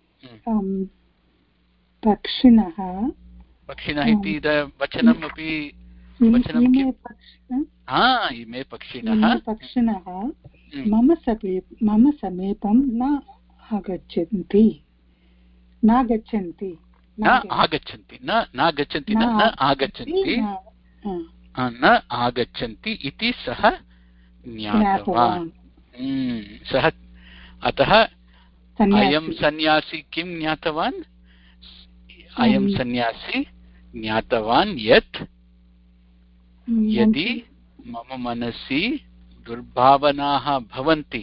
पक्षिणः इति वचनमपि इमे पक्षिणः मम समीपं न आगच्छन्ति। इति सः ज्ञातवान्। सः अतः अयं सन्न्यासी किं ज्ञातवान्? अयं सन्न्यासी ज्ञातवान् यत् यदि मम मनसि दुर्भावनाः भवन्ति,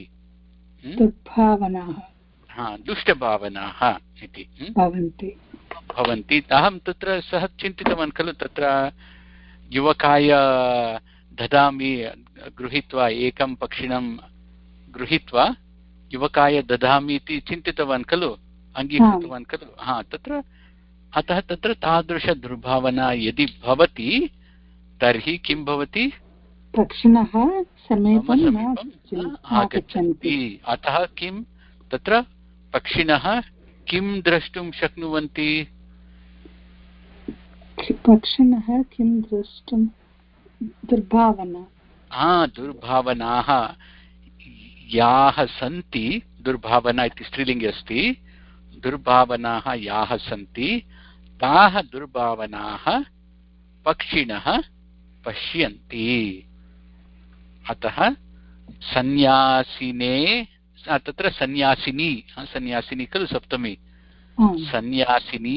दुष्टभावनाः इति भवन्ति, अहं तत्र सः चिन्तितवान् खलु, तत्र युवकाय ददामि गृहीत्वा, एकं पक्षिणं गृहीत्वा युवकाय ददामि इति चिन्तितवान् खलु, अङ्गीकृतवान् खलु। तत्र अतः तत्र तादृशदुर्भावना यदि भवति तर्हि किं भवति? पक्षिणः समीपं आगच्छन्ति। अतः किं तत्र पक्षिणः किं द्रष्टुं शक्नुवन्ति? पक्षिणः किं द्रष्टुं? दुर्भावनाः याः सन्ति, दुर्भावना इति स्त्रीलिङ्गे अस्ति, दुर्भावनाः याः सन्ति ताः दुर्भावनाः पक्षिणः पश्यन्ति। अतः सन्न्यासिने, तत्र सन्न्यासिनी, सन्न्यासिनी खलु सप्तमी, सन्न्यासिनी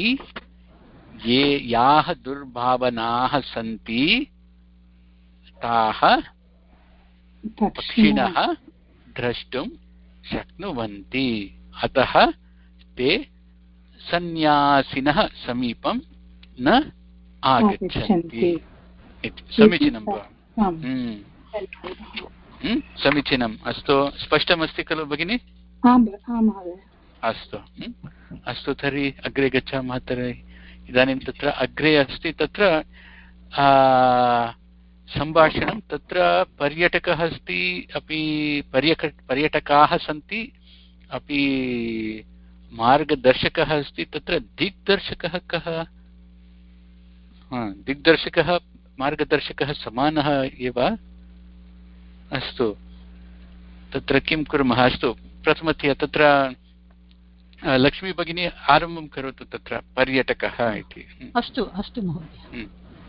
याः दुर्भावनाः सन्ति ताः पक्षिणः द्रष्टुं शक्नुवन्ति। अतः ते सन्न्यासिनः समीपं न आगच्छन्ति। समीचीनं समीचीनम्। अस्तु, स्पष्टमस्ति खलु भगिनि? अस्तु अस्तु, तर्हि अग्रे गच्छामः। तर्हि इदानीं तत्र अग्रे अस्ति तत्र सम्भाषणं। तत्र पर्यटकः अस्ति, अपि पर्यटकाः सन्ति, अपि मार्गदर्शकः अस्ति। तत्र दिग्दर्शकः कः? दिग्दर्शकः मार्गदर्शकः समानः एव। अस्तु, तत्र किं कुर्मः? अस्तु, प्रथमतया तत्र लक्ष्मी भगिनी आरम्भं करोतु तत्र पर्यटकः इति। अस्तु अस्तु महोदय।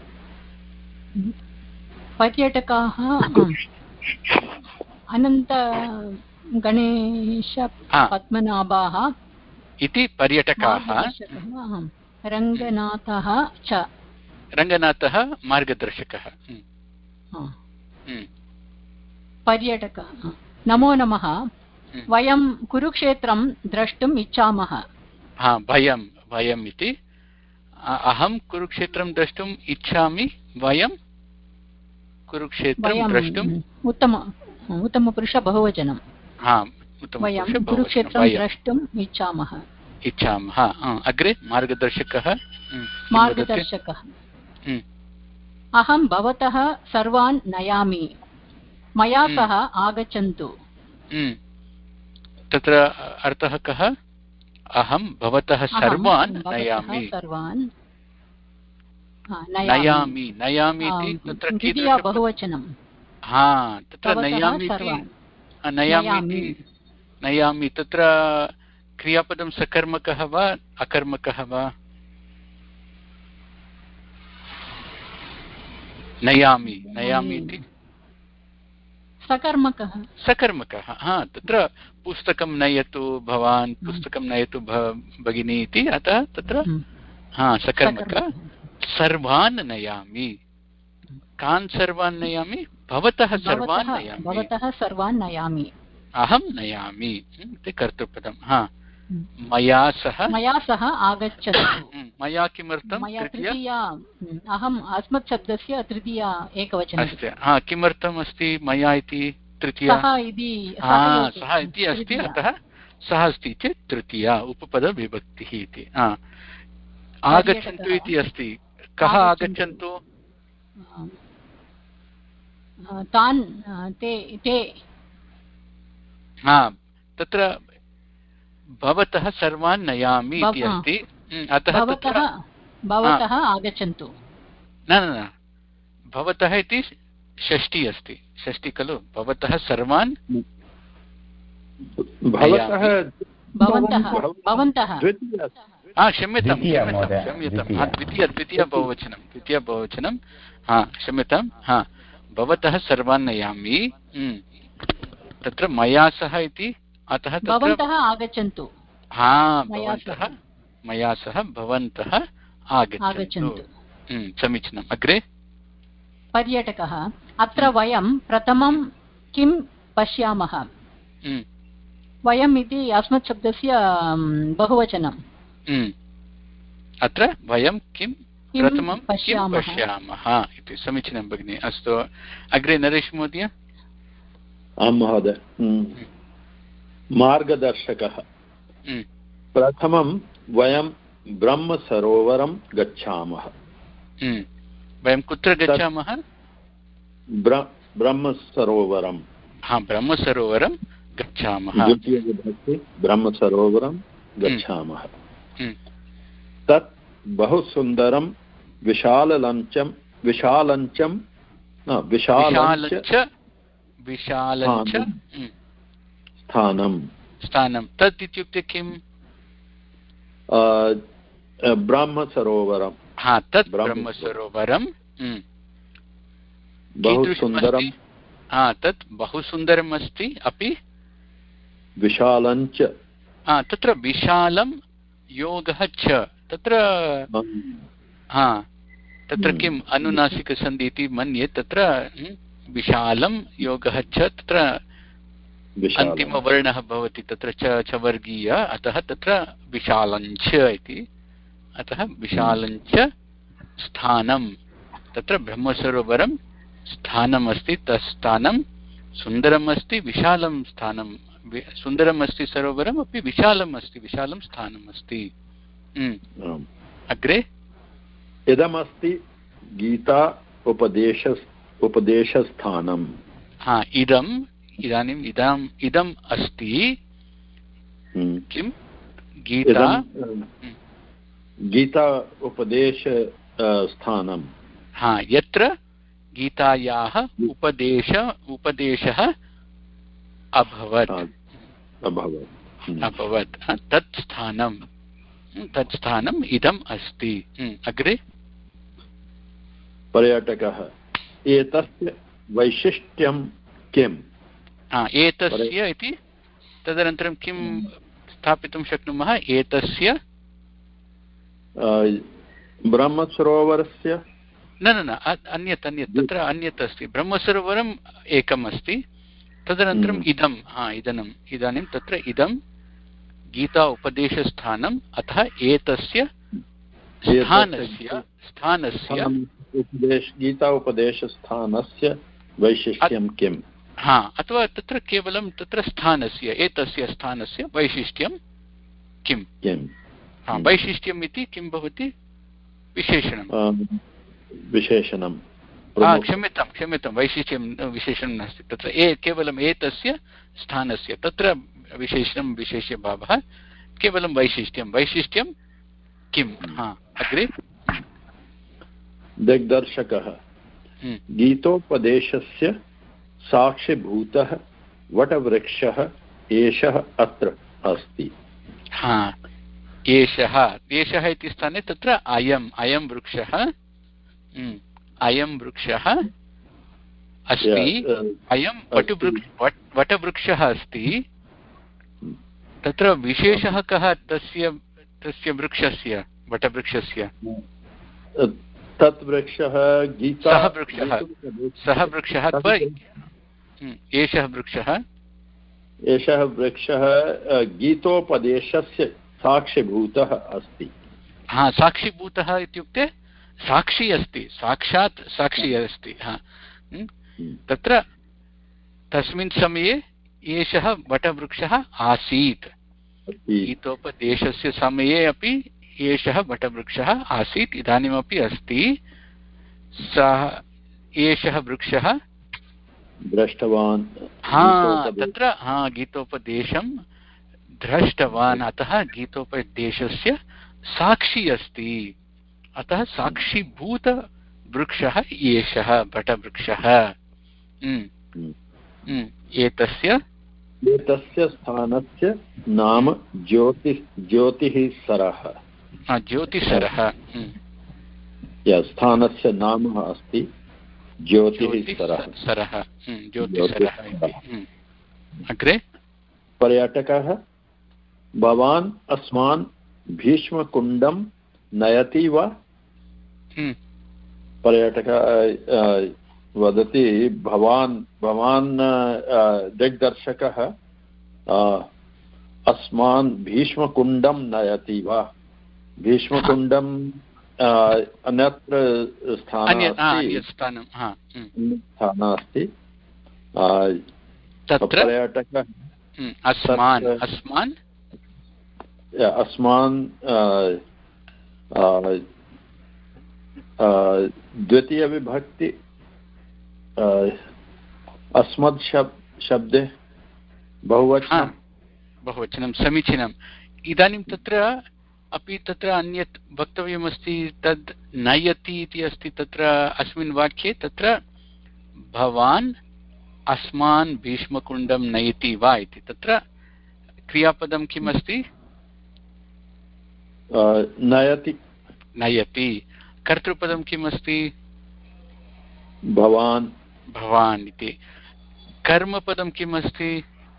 पर्यटकाः अनन्त गणेश पद्मनाभाः इति पर्यटकाः। रङ्गनाथः च, रङ्गनाथः मार्गदर्शकः। पर्यटकः। नमो नमः, वयं कुरुक्षेत्रं द्रष्टुम् इच्छामः। वयम् इति, अहं कुरुक्षेत्रं द्रष्टुम् इच्छामि, वयं कुरुक्षेत्रं द्रष्टुम्। उत्तमपुरुष बहुवचनं। वयं कुरुक्षेत्रं द्रष्टुम् इच्छामः। अग्रे मार्गदर्शकः। अहं भवतः सर्वान् नयामि, मया सह आगच्छन्तु। तत्र अर्थः कः? अहं भवतः सर्वान् नयामि। नयामि इति तत्र बहुवचनं। तत्र नयामि तत्र क्रियापदं सकर्मकः वा अकर्मकः वा? नयामि इति सकर्मकः। तत्र पुस्तकं नयतु भवान्, पुस्तकं नयतु भगिनी इति, अतः तत्र सकर्मकः। सर्वान् नयामि। कान् सर्वान् नयामि? भवतः सर्वान् नयामि। अहं नयामि इति कर्तृपदं। मया सह आगच्छतु। मया किमर्थं? अहम् अस्मत् शब्दस्य तृतीया एकवचनम् अस्ति। किमर्थम् अस्ति मया इति तृतीया? सः इति अस्ति, अतः सः अस्ति चेत् तृतीया उपपदविभक्तिः इति। आगच्छन्तु इति अस्ति। कः आगच्छन्तु? तान् ते। तत्र भवतः सर्वान् नयामि इति अस्ति, अतः भवतः आगच्छन्तु। न, भवतः इति षष्ठी अस्ति, षष्ठी खलु। भवतः सर्वान् क्षम्यतां, द्वितीय बहुवचनं। क्षम्यतां, भवतः सर्वान् नयामि। तत्र मया सह इति, अतः भवन्तः आगच्छन्तु। मया सह भवन्तः आगच्छन्तु। समीचीनम्। अग्रे पर्यटकः। अत्र वयं प्रथमं किं पश्यामः? वयम् इति अस्मत् शब्दस्य बहुवचनं। अत्र वयं किं प्रथमं पश्यामः इति। समीचीनं भगिनि। अस्तु, अग्रे नरेश महोदय। आं महोदय। मार्गदर्शकः। प्रथमं वयं ब्रह्मसरोवरं गच्छामः। वयं कुत्र गच्छामः? ब्रह्मसरोवरं। ब्रह्मसरोवरं गच्छामः। द्वितीयविभक्ति ब्रह्मसरोवरं गच्छामः। तत् बहु सुन्दरं विशालञ्च स्थानं। तत् इत्युक्ते किम्? ब्रह्मसरोवरं। तत् ब्रह्मसरोवरं बहु सुन्दरं। तत् बहु सुन्दरम् अस्ति, अपि विशालञ्च। तत्र विशालं योगः च, तत्र किम् अनुनासिकसन्धि इति मन्ये। तत्र विशालं योगः च, तत्र अन्तिमवर्णः भवति तत्र च वर्गीय, अतः तत्र विशालञ्च इति। अतः विशालञ्च स्थानं, तत्र ब्रह्मसरोवरं स्थानमस्ति। तत् स्थानं सुन्दरम् अस्ति, विशालं स्थानं। सुन्दरम् अस्ति सरोवरम्, अपि विशालम् अस्ति, विशालं स्थानम् अस्ति। अग्रे इदमस्ति गीता उपदेशस्थानम्। इदानीम् इदम् अस्ति किं? गीता उपदेशस्थानं। यत्र गीतायाः उपदेशः अभवत् तत् स्थानम् इदम् अस्ति। अग्रे पर्यटकः एतस्य वैशिष्ट्यं किम्? एतस्य इति तदनन्तरं किं स्थापितुं शक्नुमः? एतस्य ब्रह्मसरोवरस्य न अन्यत् तत्र अन्यत् अस्ति। ब्रह्मसरोवरम् एकम् अस्ति, तदनन्तरम् इदानीं तत्र इदं गीता उपदेशस्थानम्, अतः एतस्य स्थानस्य गीता उपदेशस्थानस्य वैशिष्ट्यं किम्? अथवा तत्र केवलं तत्र स्थानस्य, एतस्य स्थानस्य वैशिष्ट्यं किम्? वैशिष्ट्यम् इति किं भवति? विशेषणं। क्षम्यतां, वैशिष्ट्यं विशेषणं नास्ति तत्र। केवलम् एतस्य स्थानस्य, तत्र विशेषणं विशेष्यभावः, केवलं वैशिष्ट्यं किम्? अग्रे दिग्दर्शकः गीतोपदेशस्य साक्षिभूतः वटवृक्षः एषः अत्र अस्ति। एषः इति स्थाने तत्र अयं वृक्षः अस्ति। अयं वटवृक्षः अस्ति। तत्र विशेषः कः तस्य वृक्षस्य, वटवृक्षस्य? तत् वृक्षः सः वृक्षः अथवा एषः वृक्षः गीतोपदेशस्य साक्षिभूतः अस्ति। साक्षिभूतः इत्युक्ते साक्षी अस्ति, साक्षात् साक्षी अस्ति। तत्र तस्मिन् समये एषः वटवृक्षः आसीत्। गीतोपदेशस्य समये अपि एषः वटवृक्षः आसीत्, इदानीमपि अस्ति। सः एषः वृक्षः दृष्टवान्। तत्र गीतोपदेशं दृष्टवान्, अतः गीतोपदेशस्य साक्षी अस्ति। अतः साक्षीभूतवृक्षः एषः वटवृक्षः। एतस्य स्थानस्य नाम ज्योतिःसरः। स्थानस्य नाम अस्ति ज्योतिःसरः। अग्रे पर्यटकः भवान् अस्मान् भीष्मकुण्डं नयति वा? पर्यटकः वदति भवान् दिग्दर्शकः अस्मान् भीष्मकुण्डं नयति वा? भीष्मकुण्डम् अन्यत्र स्थानम् अस्ति। पर्यटकः अस्मान् द्वितीयविभक्ति अस्मद् शब्दे बहुवचनं समीचीनम्। इदानीं तत्र अपि तत्र अन्यत् वक्तव्यमस्ति, तद् नयति इति अस्ति तत्र अस्मिन् वाक्ये। तत्र भवान् अस्मान् भीष्मकुण्डं नयति वा इति, तत्र क्रियापदं किम् अस्ति? नयति। नयति। कर्तृपदं किम् अस्ति? भवान्। भवान् इति। कर्मपदं किम् अस्ति?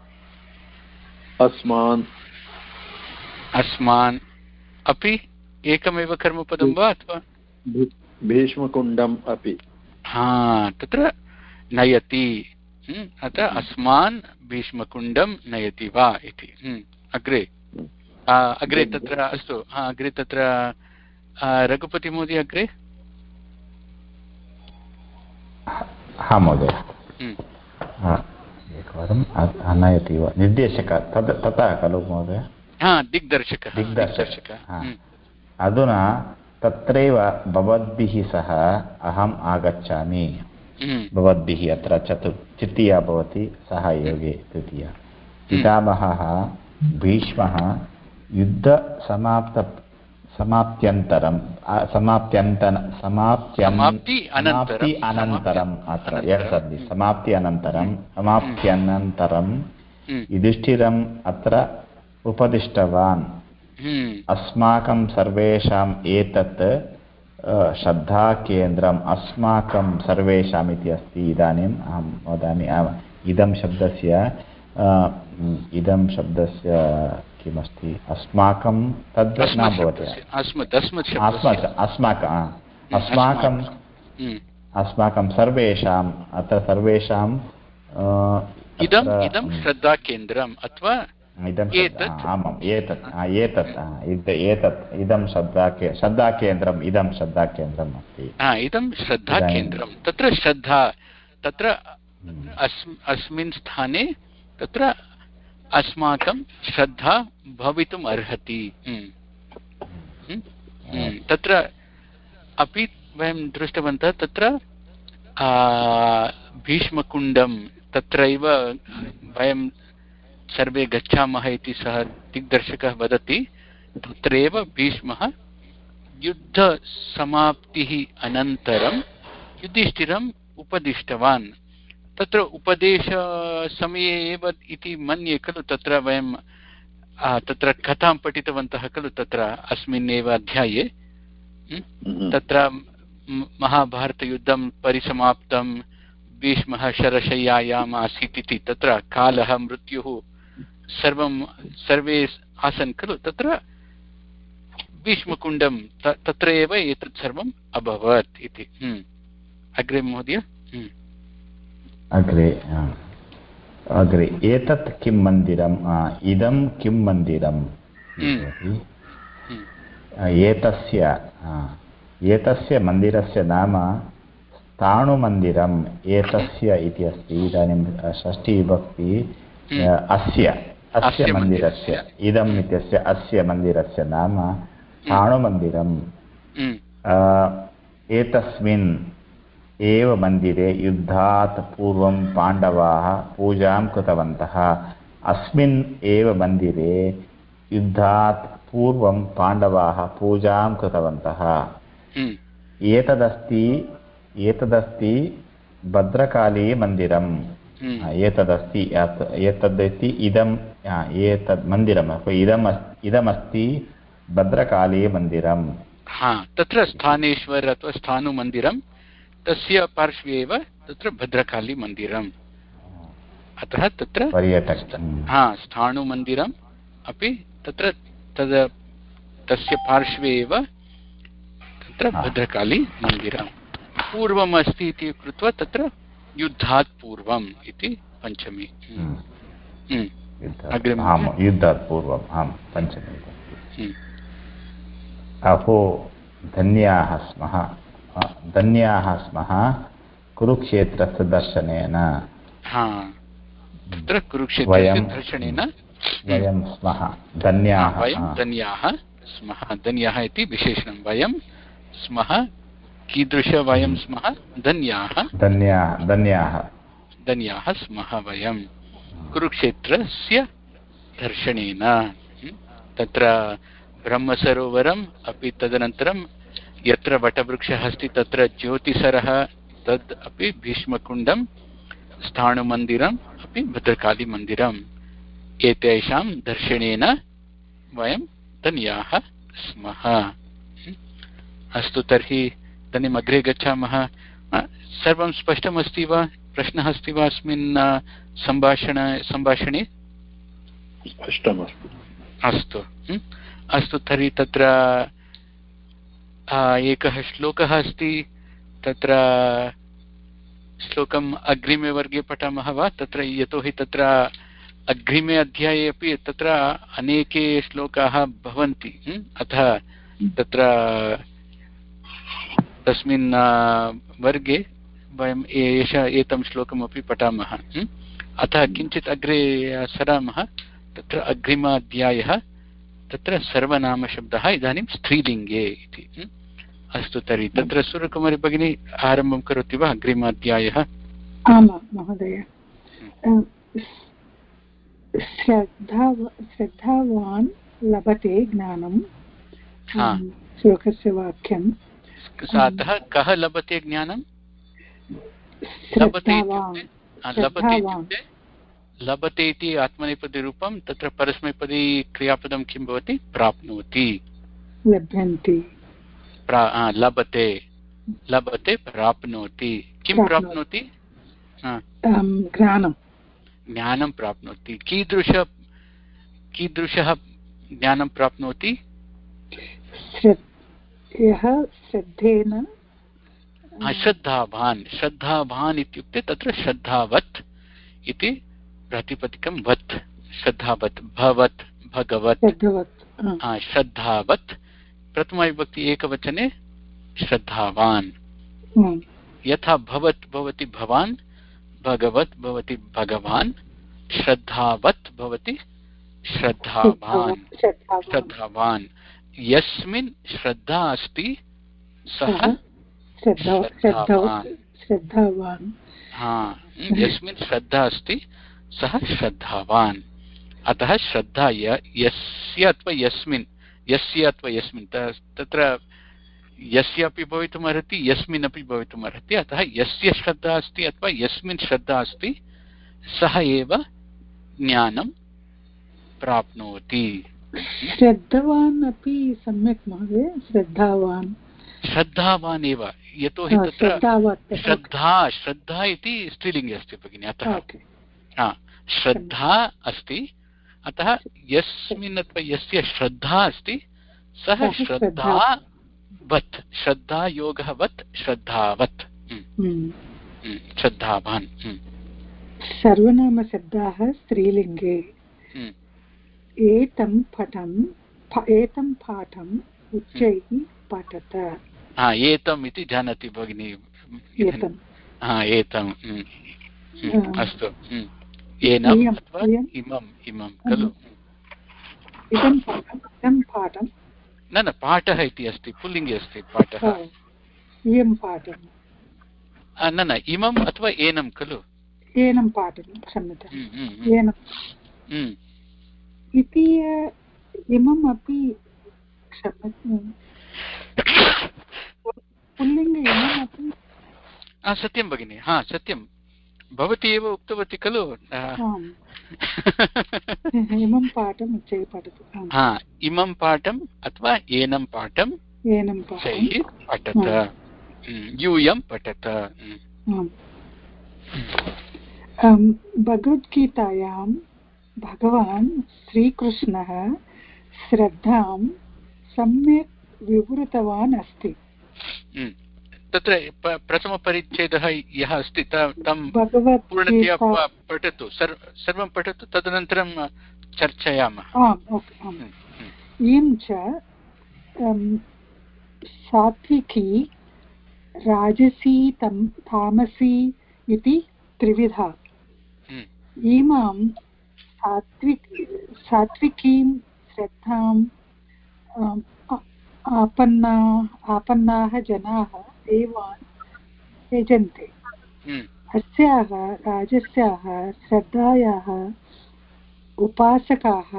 अस्मान्। अस्मान्। अपि एकमेव कर्मपदं वा अथवा भीष्मकुण्डम् अपि? तत्र नयति। अतः अस्मान् भीष्मकुण्डं नयति वा इति। अग्रे अग्रे तत्र अस्तु, अग्रे तत्र रघुपति महोदय अग्रे। महोदय एकवारम् आनयति वा निर्देशकः ततः खलु महोदय? दिग्दर्शकः। अधुना तत्रैव भवद्भिः सह अहम् आगच्छामि। भवद्भिः अत्र तृतीया भवति, सह योगे तृतीया। पितामहः भीष्मः समाप्त्यनन्तरम् अनन्तरं युधिष्ठिरम् अत्र उपदिष्टवान्। अस्माकं सर्वेषाम् एतत् श्रद्धाकेन्द्रम्। अस्माकं सर्वेषाम् इति अस्ति। इदानीम् अहं वदामि, इदं शब्दस्य किमस्ति? अस्माकं तद् न भवति। अस्माकं सर्वेषाम्, अत्र सर्वेषाम् इदं श्रद्धाकेन्द्रम् अथवा इदं श्रद्धाकेन्द्रम्। इदं श्रद्धाकेन्द्रम् अस्ति। इदं श्रद्धाकेन्द्रं। तत्र श्रद्धा, तत्र अस्मिन् स्थाने तत्र अस्माकं श्रद्धा भवितुम् अर्हति। तत्र अपि वयं दृष्टवन्तः, तत्र भीष्मकुण्डं तत्रैव वयं सर्वे गच्छामः इति सः दिग्दर्शकः वदति। तत्रैव भीष्मः युद्धसमाप्तिः अनन्तरं युधिष्ठिरम् उपदिष्टवान्। तत्र उपदेशसमये एव इति मन्ये खलु, तत्र वयं तत्र कथां पठितवन्तः खलु, तत्र अस्मिन् एव अध्याये। तत्र महाभारतयुद्धं परिसमाप्तं, भीष्मः शरशय्यायाम् आसीत् इति, तत्र कालः, मृत्युः सर्वे आसन् खलु। तत्र भीष्मकुण्डं तत्र एव एतत् सर्वम् अभवत् इति। अग्रे महोदय। अग्रे एतत् किं मन्दिरम्? इदं किं मन्दिरम्? एतस्य मन्दिरस्य नाम स्थाणुमन्दिरम्। एतस्य इति अस्ति। इदानीं षष्ठी विभक्ति। अस्य मन्दिरस्य, इदम् इत्यस्य अस्य मन्दिरस्य नाम स्थाणुमन्दिरम्। एतस्मिन् एव मन्दिरे युद्धात् पूर्वं पाण्डवाः पूजां कृतवन्तः। अस्मिन् एव मन्दिरे युद्धात् पूर्वं पाण्डवाः पूजां कृतवन्तः। एतदस्ति भद्रकालीमन्दिरम्। एतदिति इदम्, एतद् मन्दिरम्, इदमस्ति भद्रकालीमन्दिरम्। तत्र स्थानेश्वर अथवा स्थाणुमन्दिरं, तस्य पार्श्वे एव तत्र भद्रकालीमन्दिरम्। अतः तत्र स्थाणुमन्दिरम् अपि तत्र तस्य पार्श्वे एव तत्र भद्रकालीमन्दिरं पूर्वम् अस्ति इति कृत्वा तत्र युद्धात् पूर्वम् इति पञ्चमी। युद्धात् पूर्वम्, पञ्चमी। अहो धन्याः स्मः कुरुक्षेत्रस्य दर्शनेन। तत्र कुरुक्षेत्रस्य दर्शनेन वयं स्मः धन्याः स्मः धन्याः इति विशेषणं वयं स्मः कीदृश वयं स्मः धन्याः धन्याः स्मः वयं कुरुक्षेत्रस्य दर्शनेन तत्र ब्रह्मसरोवरम् अपि तदनन्तरं यत्र वटवृक्षः अस्ति तत्र ज्योतिसरः तद् अपि भीष्मकुण्डं स्थाणुमन्दिरम् अपि भद्रकालीमन्दिरम् एतेषां दर्शनेन वयं धन्याः स्मः। अस्तु तर्हि इदानीम् अग्रे गच्छामः। सर्वं स्पष्टमस्ति वा? प्रश्नः अस्ति वा अस्मिन् सम्भाषणे? स्पष्टमस्ति। अस्तु अस्तु तर्हि तत्र एकः श्लोकः अस्ति तत्र श्लोकम् अग्रिमे वर्गे पठामः वा? तत्र यतोहि तत्र अग्रिमे अध्याये अपि तत्र अनेके श्लोकाः भवन्ति अतः तत्र तस्मिन् वर्गे वयम् एतं श्लोकमपि पठामः। अतः किञ्चित् अग्रे सरामः। तत्र अग्रिमाध्यायः तत्र सर्वनामशब्दः इदानीं स्त्रीलिङ्गे इति। अस्तु तर्हि तत्र सूर्यकुमारी भगिनी आरम्भं करोति वा? अग्रिमाध्यायः। आमां महोदय। श्रद्धावान् लभते ज्ञानं श्लोकस्य वाक्यं। अतः कः लभते ज्ञानं? लभते इति आत्मनेपदीरूपं तत्र परस्मैपदी क्रियापदं किं भवति? प्राप्नोति लभ्यन्ति। लभते लभते प्राप्नोति। किं प्राप्नोति? ज्ञानं प्राप्नोति। कीदृशः ज्ञानं प्राप्नोति? यः श्रद्धेन श्रद्धावान् इत्युक्ते तत्र श्रद्धावत् इति प्रातिपदिकं वत् श्रद्धावत् भवत् भगवत् श्रद्धावत् प्रथमाविभक्ति एकवचने श्रद्धावान्। यथा भवत् भवति भवान्, भगवत् भवति भगवान्, श्रद्धावत् भवति श्रद्धावान्। यस्मिन् श्रद्धा अस्ति सः श्रद्धावान्। यस्मिन् श्रद्धा अस्ति सः श्रद्धावान्। अतः श्रद्धा यस्य अथवा यस्मिन् तत्र यस्य अपि भवितुमर्हति यस्मिन् अपि भवितुमर्हति। अतः यस्य श्रद्धा अस्ति अथवा यस्मिन् श्रद्धा अस्ति सः एव ज्ञानं प्राप्नोति। श्रद्धावान् अपि सम्यक् महोदय। श्रद्धावान् एव यतोहि तत्र श्रद्धा इति स्त्रीलिङ्गे अस्ति भगिनि। अतः श्रद्धा अस्ति। अतः यस्मिन् अथवा यस्य श्रद्धा अस्ति सः श्रद्धावत् श्रद्धायोगवत् श्रद्धावत् श्रद्धावान्। सर्वनामशब्दाः स्त्रीलिङ्गे। एतं पाठम् उच्चैः पठत। एतम् इति जानाति भगिनि? एतम् अस्तु। एनम् अथवा इमं खलु? इदं पाठं न पाठः इति अस्ति, पुल्लिङ्गे अस्ति पाठः। इयं पाठं न इमम् अथवा एनं खलु? एनं पाठं क्षम्यताम्। एनम् इति इमम् अपि पुल्लिङ्गे इममपि। सत्यं भगिनि। सत्यं भवती एव उक्तवती खलु? इमं पाठम् उच्चैः पठतु। इमं पाठम् अथवा एनं पाठम् उच्चैः पठत। यूयं पठत। भगवद्गीतायां भगवान् श्रीकृष्णः श्रद्धां सम्यक् विवृतवान् अस्ति। तत्र प्रथमपरिच्छेदः यः अस्ति तं पूर्णतया पठतु, सर्वं पठतु, तदनन्तरं चर्चयामः। इयं च सात्विकी राजसी तामसी इति त्रिविधा। इमां सात्विकीं श्रद्धां आपन्नाः जनाः देवान् त्यजन्ते। अस्याः राजस्याः श्रद्धायाः उपासकाः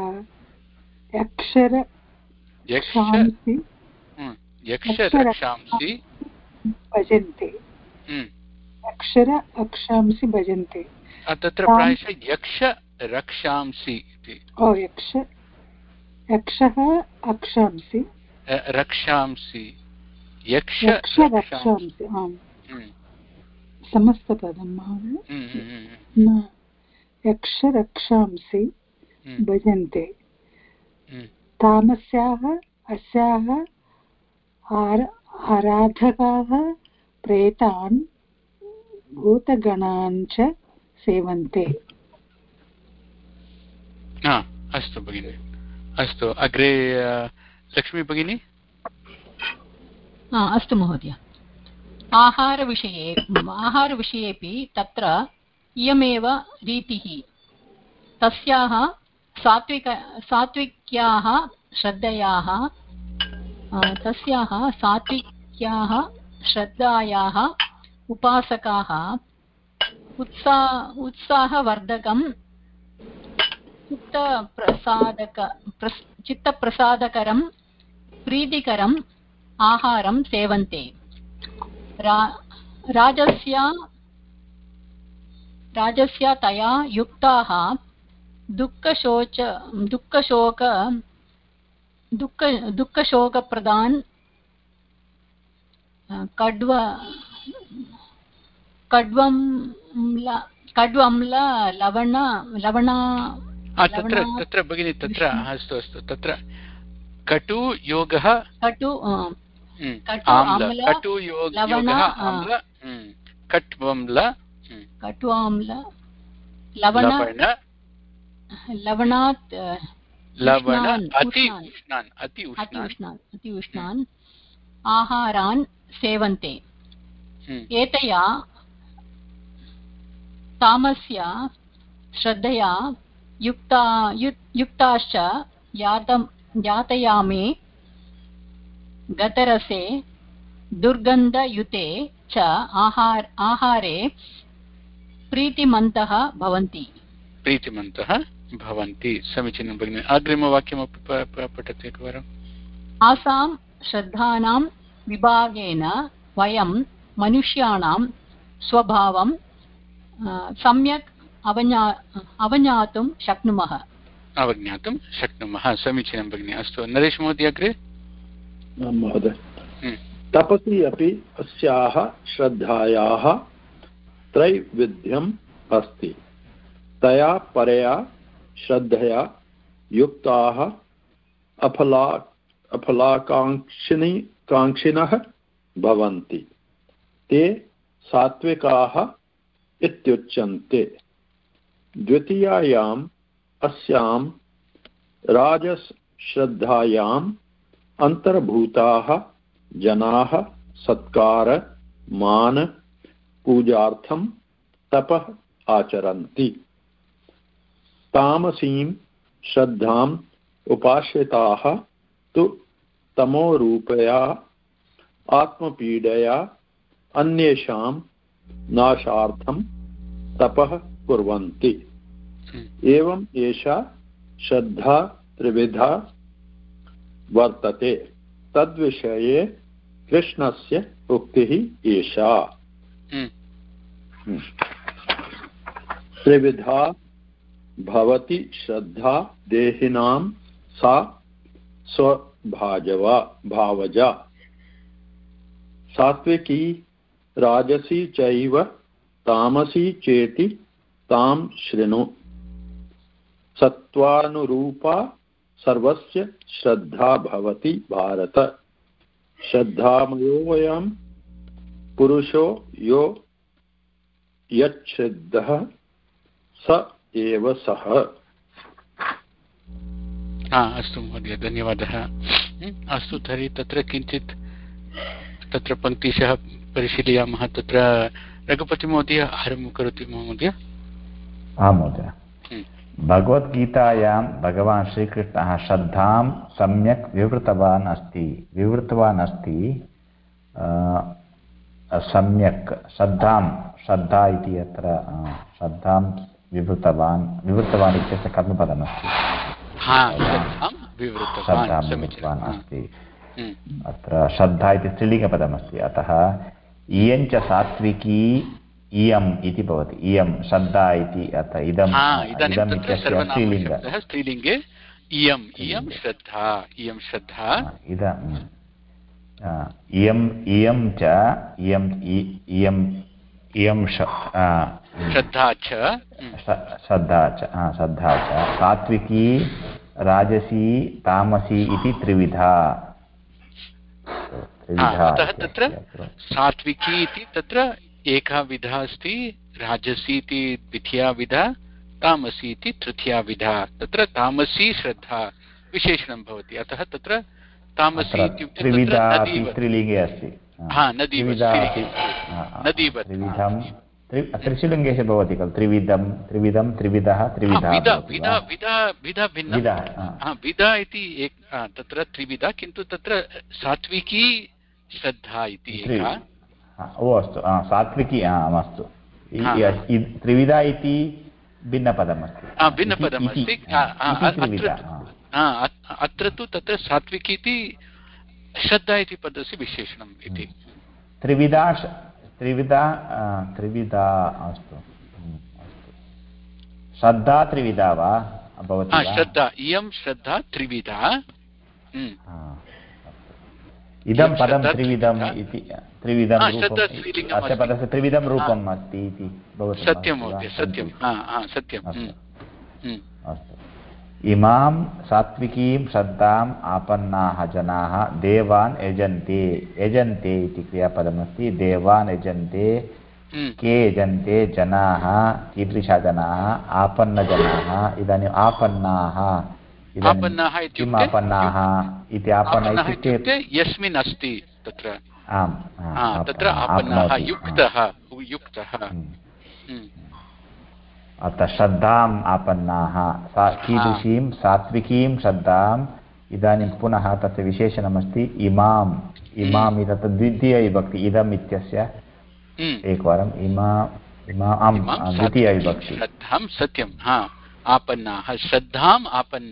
यक्षरक्षांसि भजन्ते। यक्षरक्षांसि भजन्ते। तत्र प्रायशः यक्षरक्षांसि इति। यक्षः अक्षांसि रक्षांसि यक्षरक्षांसि आम् समस्तपदं महोदय। यक्षरक्षांसि भजन्ते। तामस्याः अस्याः आराधकाः प्रेतान् भूतगणान् च सेवन्ते। अस्तु भगिनि, अस्तु अग्रे लक्ष्मी भगिनी। अस्तु महोदय। आहारविषयेपि तत्र इयमेव रीतिः। तस्याः सात्विक्याः श्रद्धायाः उपासकाः उत्साहवर्धकं चित्तप्रसादकरं प्रीतिकरम् आहारं सेवन्ते। राजस्य तया युक्ताः दुःखशोकप्रदान् कड्वम्ल तत्र भगिनि तत्र अस्तु अस्तु तत्र कटुयोगः अति उष्णान् आहारान् सेवन्ते। एतया तामस्या श्रद्धया युक्ताश्च यातयामे गतरसे दुर्गन्धयुते च आहारे प्रीतिमन्तः भवन्ति। समीचीनं भगिनि। अग्रिमवाक्यमपि पठतु एकवारम्। आसां श्रद्धानां विभागेन वयं मनुष्याणां स्वभावं सम्यक् अवज्ञातुं शक्नुमः। समीचीनं भगिनि। अस्तु नरेश महोदय अग्रे। महोदय, तपसि अपि अस्याः श्रद्धायाः त्रैविध्यम् अस्ति। तया परया श्रद्धया युक्ताः अफलाकाङ्क्षिणः भवन्ति। ते सात्विकाः इत्युच्यन्ते। द्वितीयायाम् अस्यां राजसश्रद्धायाम् अन्तर्भूताः जनाः सत्कार मान पूजार्थं तपः आचरन्ति। तामसीं श्रद्धाम् उपाश्रिताः तु तमोरूपया आत्मपीडया अन्येषां नाशार्थं तपः कुर्वन्ति। एवम् एषा श्रद्धा त्रिविधा वर्तते। तद्विषये कृष्णस्य उक्तिः एषा। त्रिविधा भवति श्रद्धा देहिनां सा स्वभावजा सात्विकी राजसी चैव तामसी चेति तां शृणु। सत्त्वानुरूपा सर्वस्य श्रद्धा भवति भारत। श्रद्धामयोऽयं पुरुषो यो यच्छ्रद्धः स एव सः। अस्तु महोदय, धन्यवादः। अस्तु तर्हि तत्र किञ्चित् तत्र पङ्क्तिशः परिशीलयामः। तत्र रघुपतिमहोदय आरम्भं करोति महोदय। आं महोदय। भगवद्गीतायां भगवान् श्रीकृष्णः श्रद्धां सम्यक् विवृतवान् अस्ति सम्यक् श्रद्धा इति अत्र श्रद्धां विवृतवान् इत्यस्य कर्मपदमस्ति श्रद्धां विवृतवान् अस्ति अत्र श्रद्धा इति स्त्रीलिङ्गपदमस्ति अतः इयञ्च सात्विकी इयम् इति भवति इयं श्रद्धा इति अत्र इदम् इत्यस्य स्त्रीलिङ्गे इयं श्रद्धा इयं च श्रद्धा च सात्विकी राजसी तामसी इति त्रिविधा अतः तत्र सात्विकी इति तत्र एका विधा अस्ति राजसी इति द्वितीया विधा तामसी इति तृतीया विधा तत्र तामसी श्रद्धा विशेषणं भवति अतः तत्र तामसी इत्युक्ते त्रिलिङ्गे अस्ति त्रिशिलिङ्गेषु भवति खलु त्रिविधं त्रिविधः विधा इति तत्र त्रिविधा किन्तु तत्र सात्विकी श्रद्धा इति एका अस्तु सात्विकी अस्तु त्रिविधा इति भिन्नपदमस्ति अत्र तु तत्र सात्विकी इति श्रद्धा इति पदस्य विशेषणम् इति त्रिविधा अस्तु श्रद्धा त्रिविधा वा भवति श्रद्धा इयं श्रद्धा त्रिविधा इदं पदं त्रिविधम् इति त्रिविधं अस्य पदस्य त्रिविधं रूपम् अस्ति इति भवति सत्यं सत्यं अस्तु इमां सात्विकीं श्रद्धाम् आपन्नाः जनाः देवान् यजन्ते इति क्रियापदमस्ति देवान् यजन्ते के यजन्ते जनाः कीदृशः जनाः आपन्नजनाः इदानीम् आपन्नाः किम् आपन्नाः इति आपन्न इत्युक्ते यस्मिन् अस्ति तत्र तत्र आपन्नाः युक्तः अतः श्रद्धाम् आपन्नाः कीदृशीं सात्विकीं श्रद्धाम् इदानीं पुनः तस्य विशेषणमस्ति इमाम् इति तत्र द्वितीयविभक्ति इदम् इत्यस्य एकवारम् द्वितीयविभक्ति श्रद्धां सत्यं आपन्नाः श्रद्धाम्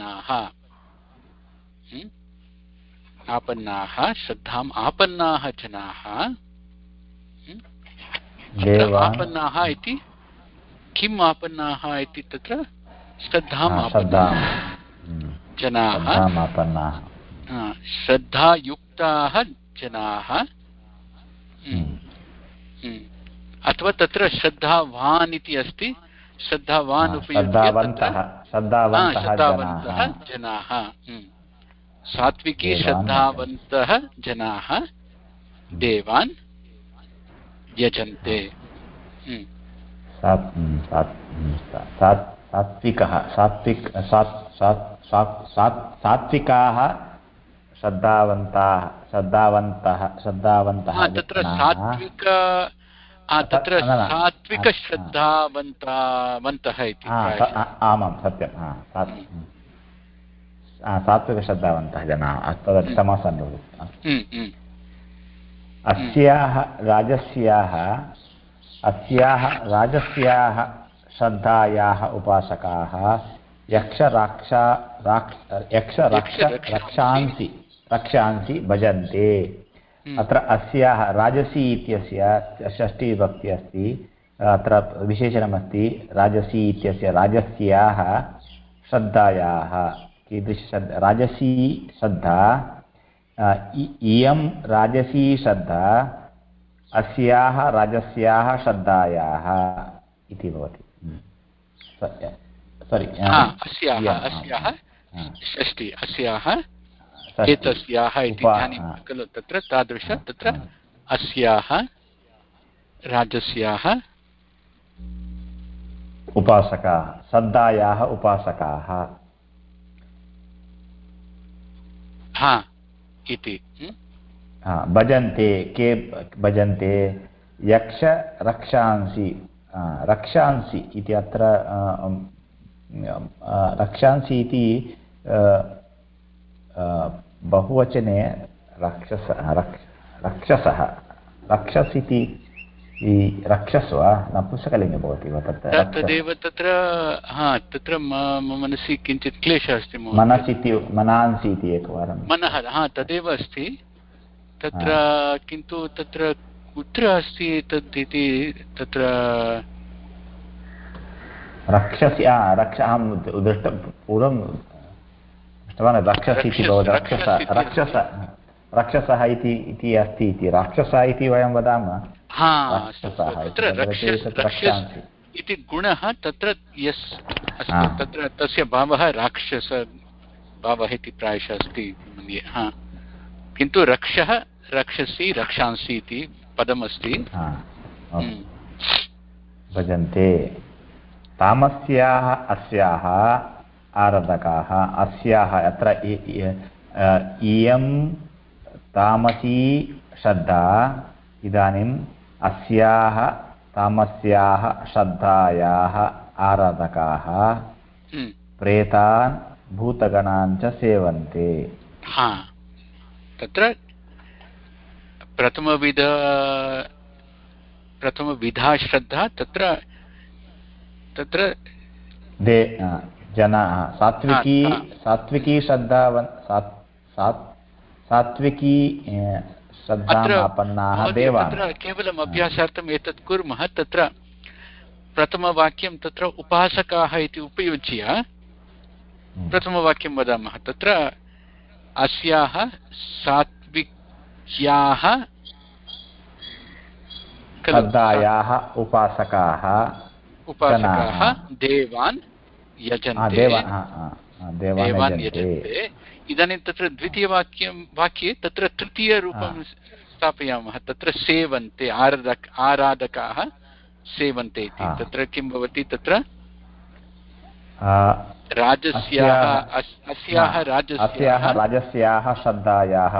आपन्नाः श्रद्धाम् आपन्नाः जनाः आपन्नाः इति किम् आपन्नाः इति तत्र श्रद्धाम् जनाः श्रद्धायुक्ताः जनाः अथवा तत्र श्रद्धावान् इति अस्ति श्रद्धावान् श्रद्धावन्तः जनाः सात्विकी श्रद्धावन्तः जनाः देवान् यजन्ते सात्विकाः श्रद्धावन्तः तत्र सात्विकश्रद्धावन्तः इति आमां सत्यं सात्विकश्रद्धावन्तः जनाः तदपि समासं भवति अस्याः राजस्याः श्रद्धायाः उपासकाः रक्षांसि भजन्ते अत्र अस्याः राजसी इत्यस्य षष्ठीविभक्ति अस्ति अत्र विशेषणमस्ति राजसी इत्यस्य राजस्याः श्रद्धायाः कीदृश राजसी श्रद्धा इयं राजसी श्रद्धा अस्याः राजस्याः श्रद्धायाः इति भवति षष्ठी अस्याः एतस्याः इति इदानीं खलु तत्र तादृश तत्र अस्याः राजस्याः उपासकाः श्रद्धायाः उपासकाः इति भजन्ते के भजन्ते यक्ष रक्षांसि इति अत्र रक्षांसि इति बहुवचने रक्षसः रक्षस् इति रक्षस् वा नपुंसकलिङ्गे भवति वा तदेव तत्र मम मनसि किञ्चित् क्लेशः अस्ति मनांसि इति एकवारं मनः तदेव अस्ति तत्र किन्तु तत्र कुत्र अस्ति तत् इति तत्र रक्षसि अहं पूर्वं दृष्टवान् रक्षस् इति भवति रक्षसः इति अस्ति इति राक्षसः इति वयं वदामः इति गुणः तत्र यस् अस्ति तत्र तस्य भावः राक्षस भावः इति प्रायशः अस्ति मन्ये किन्तु रक्षः रक्षसि रक्षांसि इति पदमस्ति भजन्ते तामस्याः अस्याः आराधकाः अस्याः अत्र इयं तामसी श्रद्धा इदानीम् अस्याः तामस्याः श्रद्धायाः आराधकाः प्रेतान् भूतगणान् च सेवन्ते तत्र प्रथमविधा श्रद्धा तत्र जनाः सात्विकी श्रद्धा सात्विकी श्रद्धामापन्नाः देवाः तत्र केवलम् अभ्यासार्थम् एतत् कुर्मः तत्र प्रथमवाक्यं तत्र उपासकाः इति उपयुज्य प्रथमवाक्यं वदामः तत्र अस्याः सात्विक्याः श्रद्धायाः उपासकाः देवान् यजन्ते इदानीं तत्र वाक्ये तत्र तृतीयरूपं स्थापयामः तत्र सेवन्ते आराधकाः सेवन्ते इति तत्र किं भवति तत्र राजस्याः श्रद्धायाः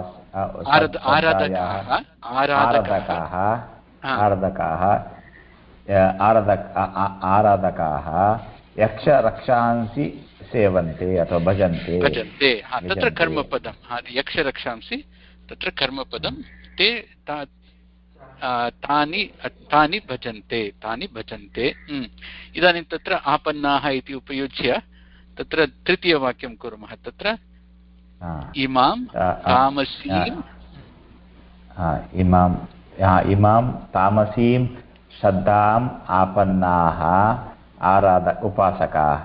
आराधकाः यक्षरक्षांसि सेवन्ते अथवा भजन्ते तत्र कर्मपदं यक्षरक्षांसि तत्र कर्मपदं ते तानि भजन्ते इदानीं तत्र आपन्नाः इति उपयुज्य तत्र तृतीयवाक्यं कुर्मः तत्र इमां तामसीं श्रद्धाम् आपन्नाः उपासकाः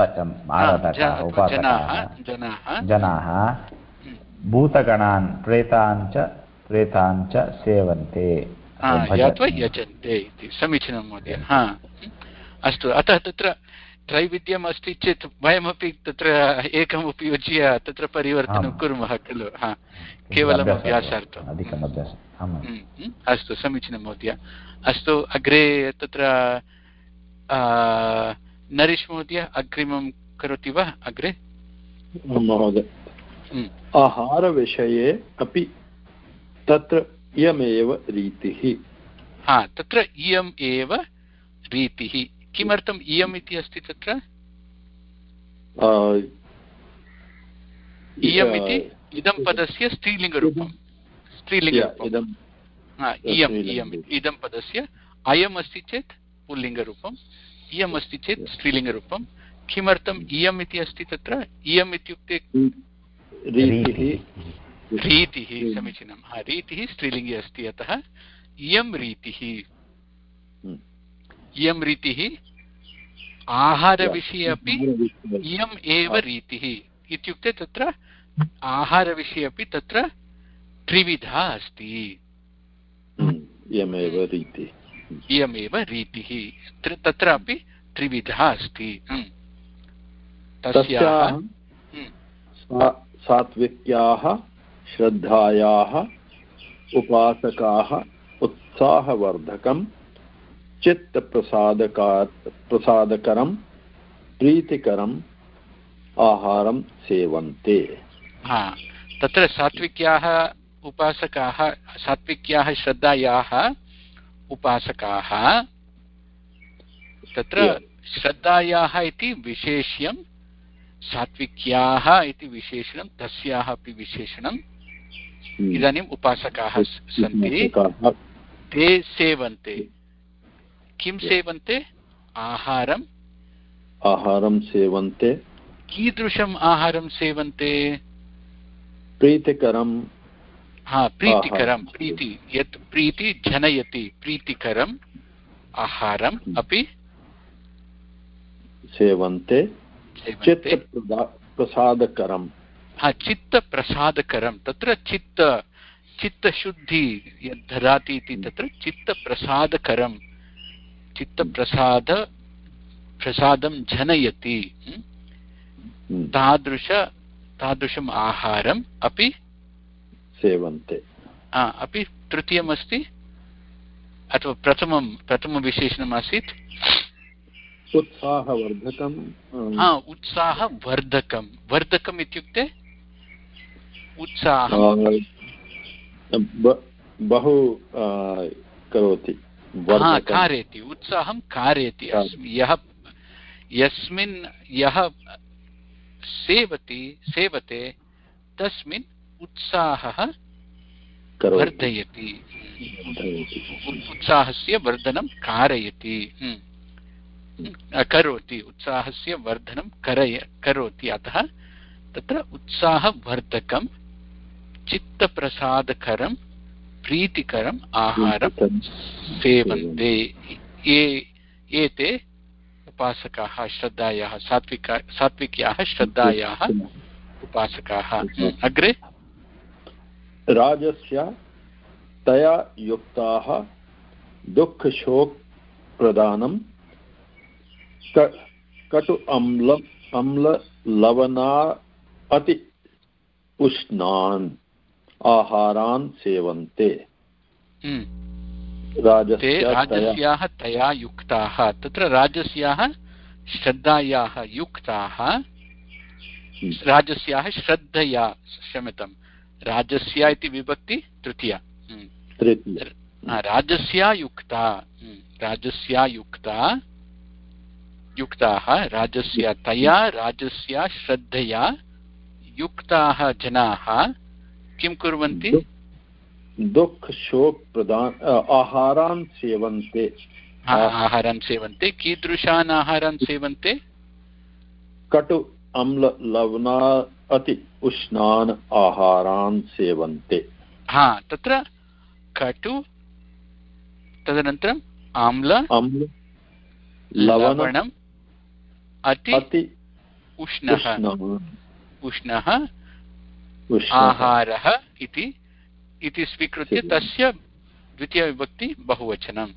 जनाः भूतगणान् प्रेतान् च सेवन्ते यजन्ते इति समीचीनं महोदय अस्तु अतः तत्र त्रैविध्यम् अस्ति चेत् वयमपि तत्र एकम् उपयुज्य तत्र परिवर्तनं कुर्मः खलु केवलम् अभ्यासार्थम् अधिकम् अभ्यासम् अस्तु समीचीनं महोदय अस्तु अग्रे तत्र नरेश महोदय अग्रिमं करोति वा अग्रे महोदय आहारविषये अपि तत्र इयमेव रीतिः तत्र इयम् एव रीतिः किमर्थम् इयम् इति अस्ति तत्र इयम् इति इदं पदस्य स्त्रीलिङ्गरूपं इदं पदस्य अयम् अस्ति चेत् पुल्लिङ्गरूपम् इयम् अस्ति चेत् स्त्रीलिङ्गरूपं किमर्थम् इयम् इति अस्ति तत्र इयम् इत्युक्ते रीतिः समीचीनं रीतिः स्त्रीलिङ्गे अस्ति अतः इयं रीतिः आहारविषये अपि इयम् एव रीतिः इत्युक्ते तत्र आहारविषये अपि तत्र त्रिविधा अस्ति इयमेव रीतिः तत्रापि त्रिविधा अस्ति तस्याः सात्विक्याः श्रद्धायाः उपासकाः उत्साहवर्धकं चित्तप्रसादकरं प्रीतिकरम् आहारं सेवन्ते तत्र सात्विक्याः उपासकाः सात्विक्याः श्रद्धायाः उपासकाः तत्र श्रद्धायाः इति विशेष्यं, सात्विक्याः इति विशेषणं, तस्याः अपि विशेषणम्। इदानीम् उपासकाः सन्ति, ते सेवन्ते। किं सेवन्ते? आहारं सेवन्ते। कीदृशम् आहारं सेवन्ते? प्रीतिकरं। प्रीतिकरं, प्रीति, यत् प्रीति जनयति, प्रीतिकरम् आहारम् अपि सेवन्ते। चित्तप्रसादकरं। चित्तप्रसादकरं, तत्र चित्तशुद्धि यद् ददाति इति, तत्र चित्तप्रसादकरं, प्रसादं जनयति, तादृशम् आहारम् अपि सेवन्ते। अपि तृतीयमस्ति अथवा प्रथमविशेषणमासीत् उत्साहवर्धकम्। उत्साहवर्धकं। वर्धकम् इत्युक्ते उत्साहं बहु करोति, कारयति, उत्साहं कारयति। यस्मिन् यः सेवते तस्मिन् उत्साहः वर्धयति, उत्साहस्य वर्धनं कारयति, करोति, उत्साहस्य वर्धनं करोति। अतः तत्र उत्साहवर्धकं, चित्तप्रसादकरं, प्रीतिकरम् आहारं सेवन्ते। एते उपासकाः, श्रद्धायाः, सात्विक्याः श्रद्धायाः उपासकाः। अग्रे राजस्य तया युक्ताः दुःखशोकप्रदानं कटु अम्ल लवना अति उष्णान् आहारान् सेवन्ते। राजस्याः तया युक्ताः, तत्र राजस्याः श्रद्धायाः युक्ताः, राजस्याः श्रद्धया, क्षम्यतां, राजस्य इति विभक्ति तृतीया, राजस्या युक्ताः, राजस्य तया, राजस्य श्रद्धया युक्ताः जनाः किं कुर्वन्ति? दुःख-शोक प्रदान आहारान् सेवन्ते। आहारान् सेवन्ते। कीदृशान् आहारान् सेवन्ते? कटु अम्ल लवना अति उष्णान् आहारान् सेवन्ते। तत्र कटु, तदनन्तरम् आम्ल, लवणम्, अति उष्णः आहारः इति स्वीकृत्य तस्य द्वितीयविभक्ति बहुवचनम्।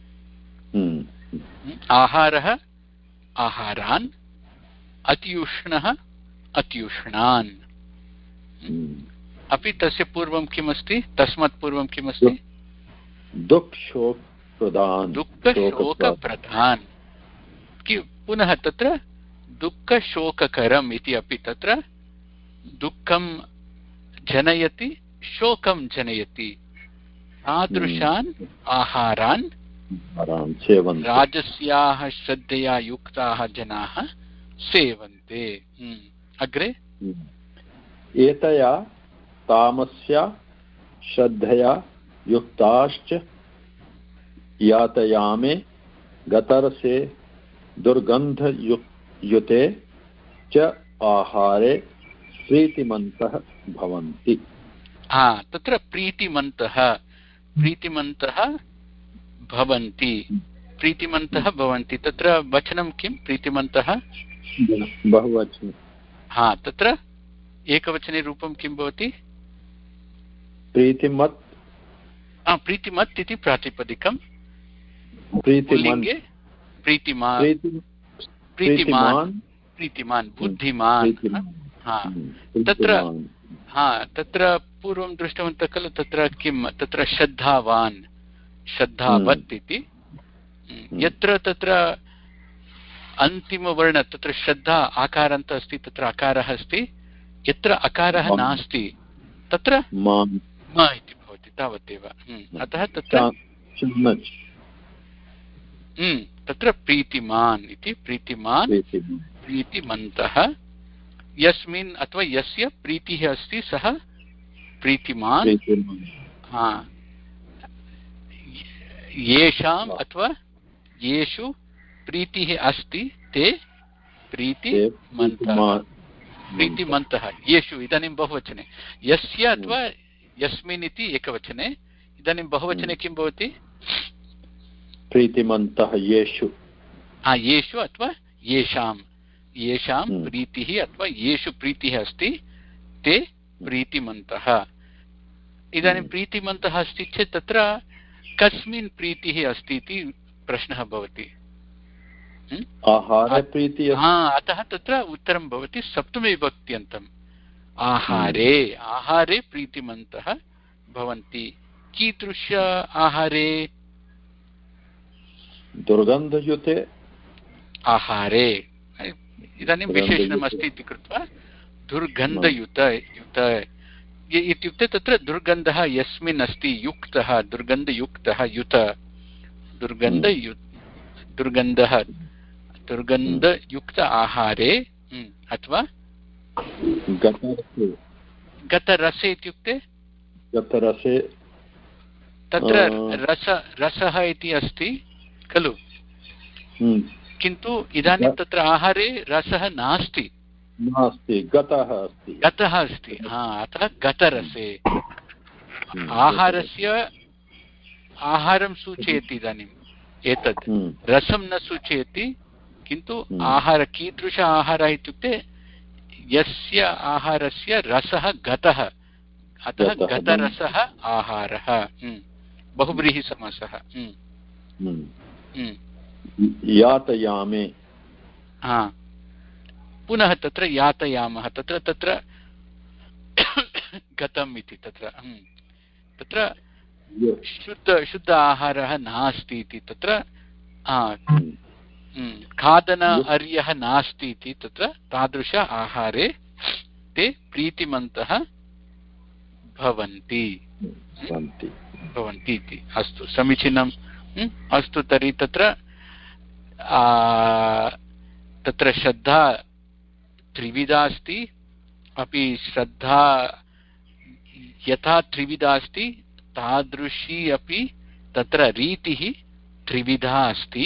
आहारः आहारान्, अत्युष्णः अत्युष्णान्। अपि तस्य पूर्वं किमस्ति? तस्मात् पूर्वं किमस्ति? दुःखशोकप्रधान्। पुनः तत्र दुःखशोककरम् इति अपि, तत्र दुःखं जनयति, शोकं जनयति, तादृशान् आहारान् राजस्याः श्रद्धया युक्ताः जनाः सेवन्ते। अग्रे एतया तामस्या श्रद्धया युक्ताश्च यातयामे गतरसे दुर्गन्ध युते च आहारे प्रीतिमन्तः भवन्ति। तत्र प्रीतिमन्तः भवन्ति, तत्र वचनं किं? प्रीतिमन्तः बहुवचनं। तत्र एकवचने रूपं किं भवति? प्रीतिमत्। प्रीतिमत् इति प्रातिपदिकं। प्रीतिमन्, प्रीतिमान्, बुद्धिमान्। तत्र पूर्वं दृष्टवन्तः खलु, तत्र किं? तत्र श्रद्धावान्, श्रद्धावत् इति। यत्र तत्र अन्तिमवर्ण, तत्र श्रद्धा आकारान्त अस्ति, तत्र अकारः अस्ति। यत्र अकारः नास्ति तत्र म इति भवति, तावदेव। अतः तत्र तत्र प्रीतिमान् इति प्रीतिमान् प्रीतिमन्तः यस्मिन् अथवा यस्य प्रीतिः अस्ति सः प्रीतिमान् येषाम् अथवा येषु प्रीतिः अस्ति ते प्रीतिमन्तः प्रीतिमन्तः येषु इदानीं बहुवचने यस्य अथवा यस्मिन् इति एकवचने इदानीं बहुवचने किं भवति प्रीतिमन्तः येषु येषु अथवा येषां प्रीतिः अथवा येषु प्रीतिः अस्ति ते प्रीतिमन्तः इदानीं प्रीतिमन्तः अस्ति चेत् तत्र कस्मिन् प्रीतिः अस्ति इति प्रश्नः भवति अतः तत्र उत्तरं भवति सप्तमीविभक्त्यन्तम् आहारे प्रीतिमन्तः भवन्ति कीदृश आहारे दुर्गन्धयुते आहारे इदानीं विशेषणम् अस्ति इति कृत्वा दुर्गन्धयुत इत्युक्ते तत्र दुर्गन्धः यस्मिन् अस्ति युक्तः दुर्गन्धयुक्तः युत दुर्गन्धयुक्त आहारे अथवा गतरसे इत्युक्ते गतरसे तत्र रसः इति अस्ति खलु किन्तु इदानीं तत्र आहारे रसः नास्ति गतः अस्ति अतः गतरसे आहारं सूचयति इदानीम् एतत् रसं न सूचयति किन्तु आहार कीदृश आहारः इत्युक्ते यस्य आहारस्य रसः गतः अतः गतरसः आहारः बहुव्रीहिसमासः यातयामे पुनः तत्र यातयामः तत्र गतम् इति तत्र शुद्ध आहारः नास्ति इति तत्र खादन अर्यः नास्ति इति तत्र तादृश आहारे ते प्रीतिमन्तः भवन्ति इति अस्तु समीचीनम् अस्तु तर्हि तत्र श्रद्धा त्रिविधा अस्ति अपि श्रद्धा यथा त्रिविधा अस्ति तादृशी अपि तत्र रीतिः त्रिविधा अस्ति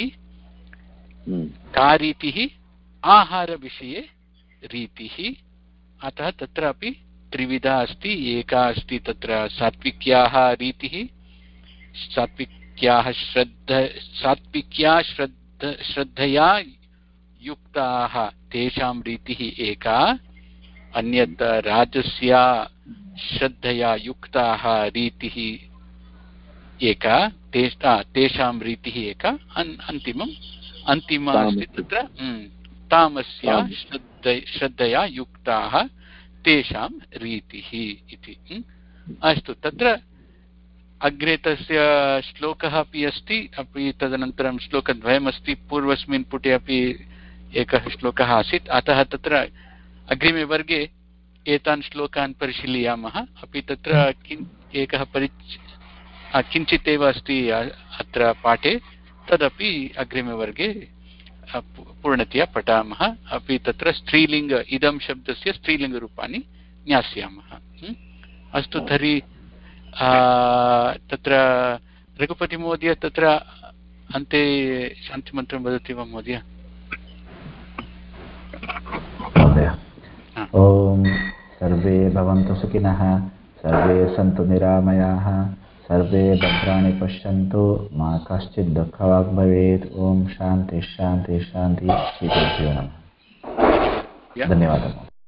का रीतिः आहारविषये रीतिः अतः तत्र अपि त्रिविधा अस्ति एका अस्ति तत्र सात्विक्याः रीतिः सात्विक्या श्रद्धया युक्ताः तेषां रीतिः एका अन्यत् राजस्या श्रद्धया युक्ताः रीतिः एका तेषां रीतिः एका अन्तिमा अस्ति तत्र तामस्या श्रद्धया युक्ताः तेषां रीतिः इति अस्तु तत्र अग्रे तस्य श्लोकः अपि अस्ति अपि तदनन्तरं श्लोकद्वयमस्ति पूर्वस्मिन् पुटे अपि एकः श्लोकः आसीत् अतः तत्र अग्रिमे वर्गे एतान् श्लोकान् परिशीलयामः अपि तत्र एकः किञ्चित् एव अस्ति अत्र पाठे तदपि अग्रिमवर्गे पूर्णतया पठामः अपि तत्र स्त्रीलिङ्ग इदं शब्दस्य स्त्रीलिङ्गरूपाणि ज्ञास्यामः अस्तु तर्हि तत्र रघुपतिमहोदय तत्र अन्ते शान्तिमन्त्रं वदति वा महोदय ॐ सर्वे भवन्तु सुखिनः सर्वे सन्तु निरामयाः सर्वे भद्राणि पश्यन्तु मा कश्चित् दुःखवाग् भवेत् ॐ शान्ति शान्ति शान्ति श्रीगुरुभ्यो नमः धन्यवादः।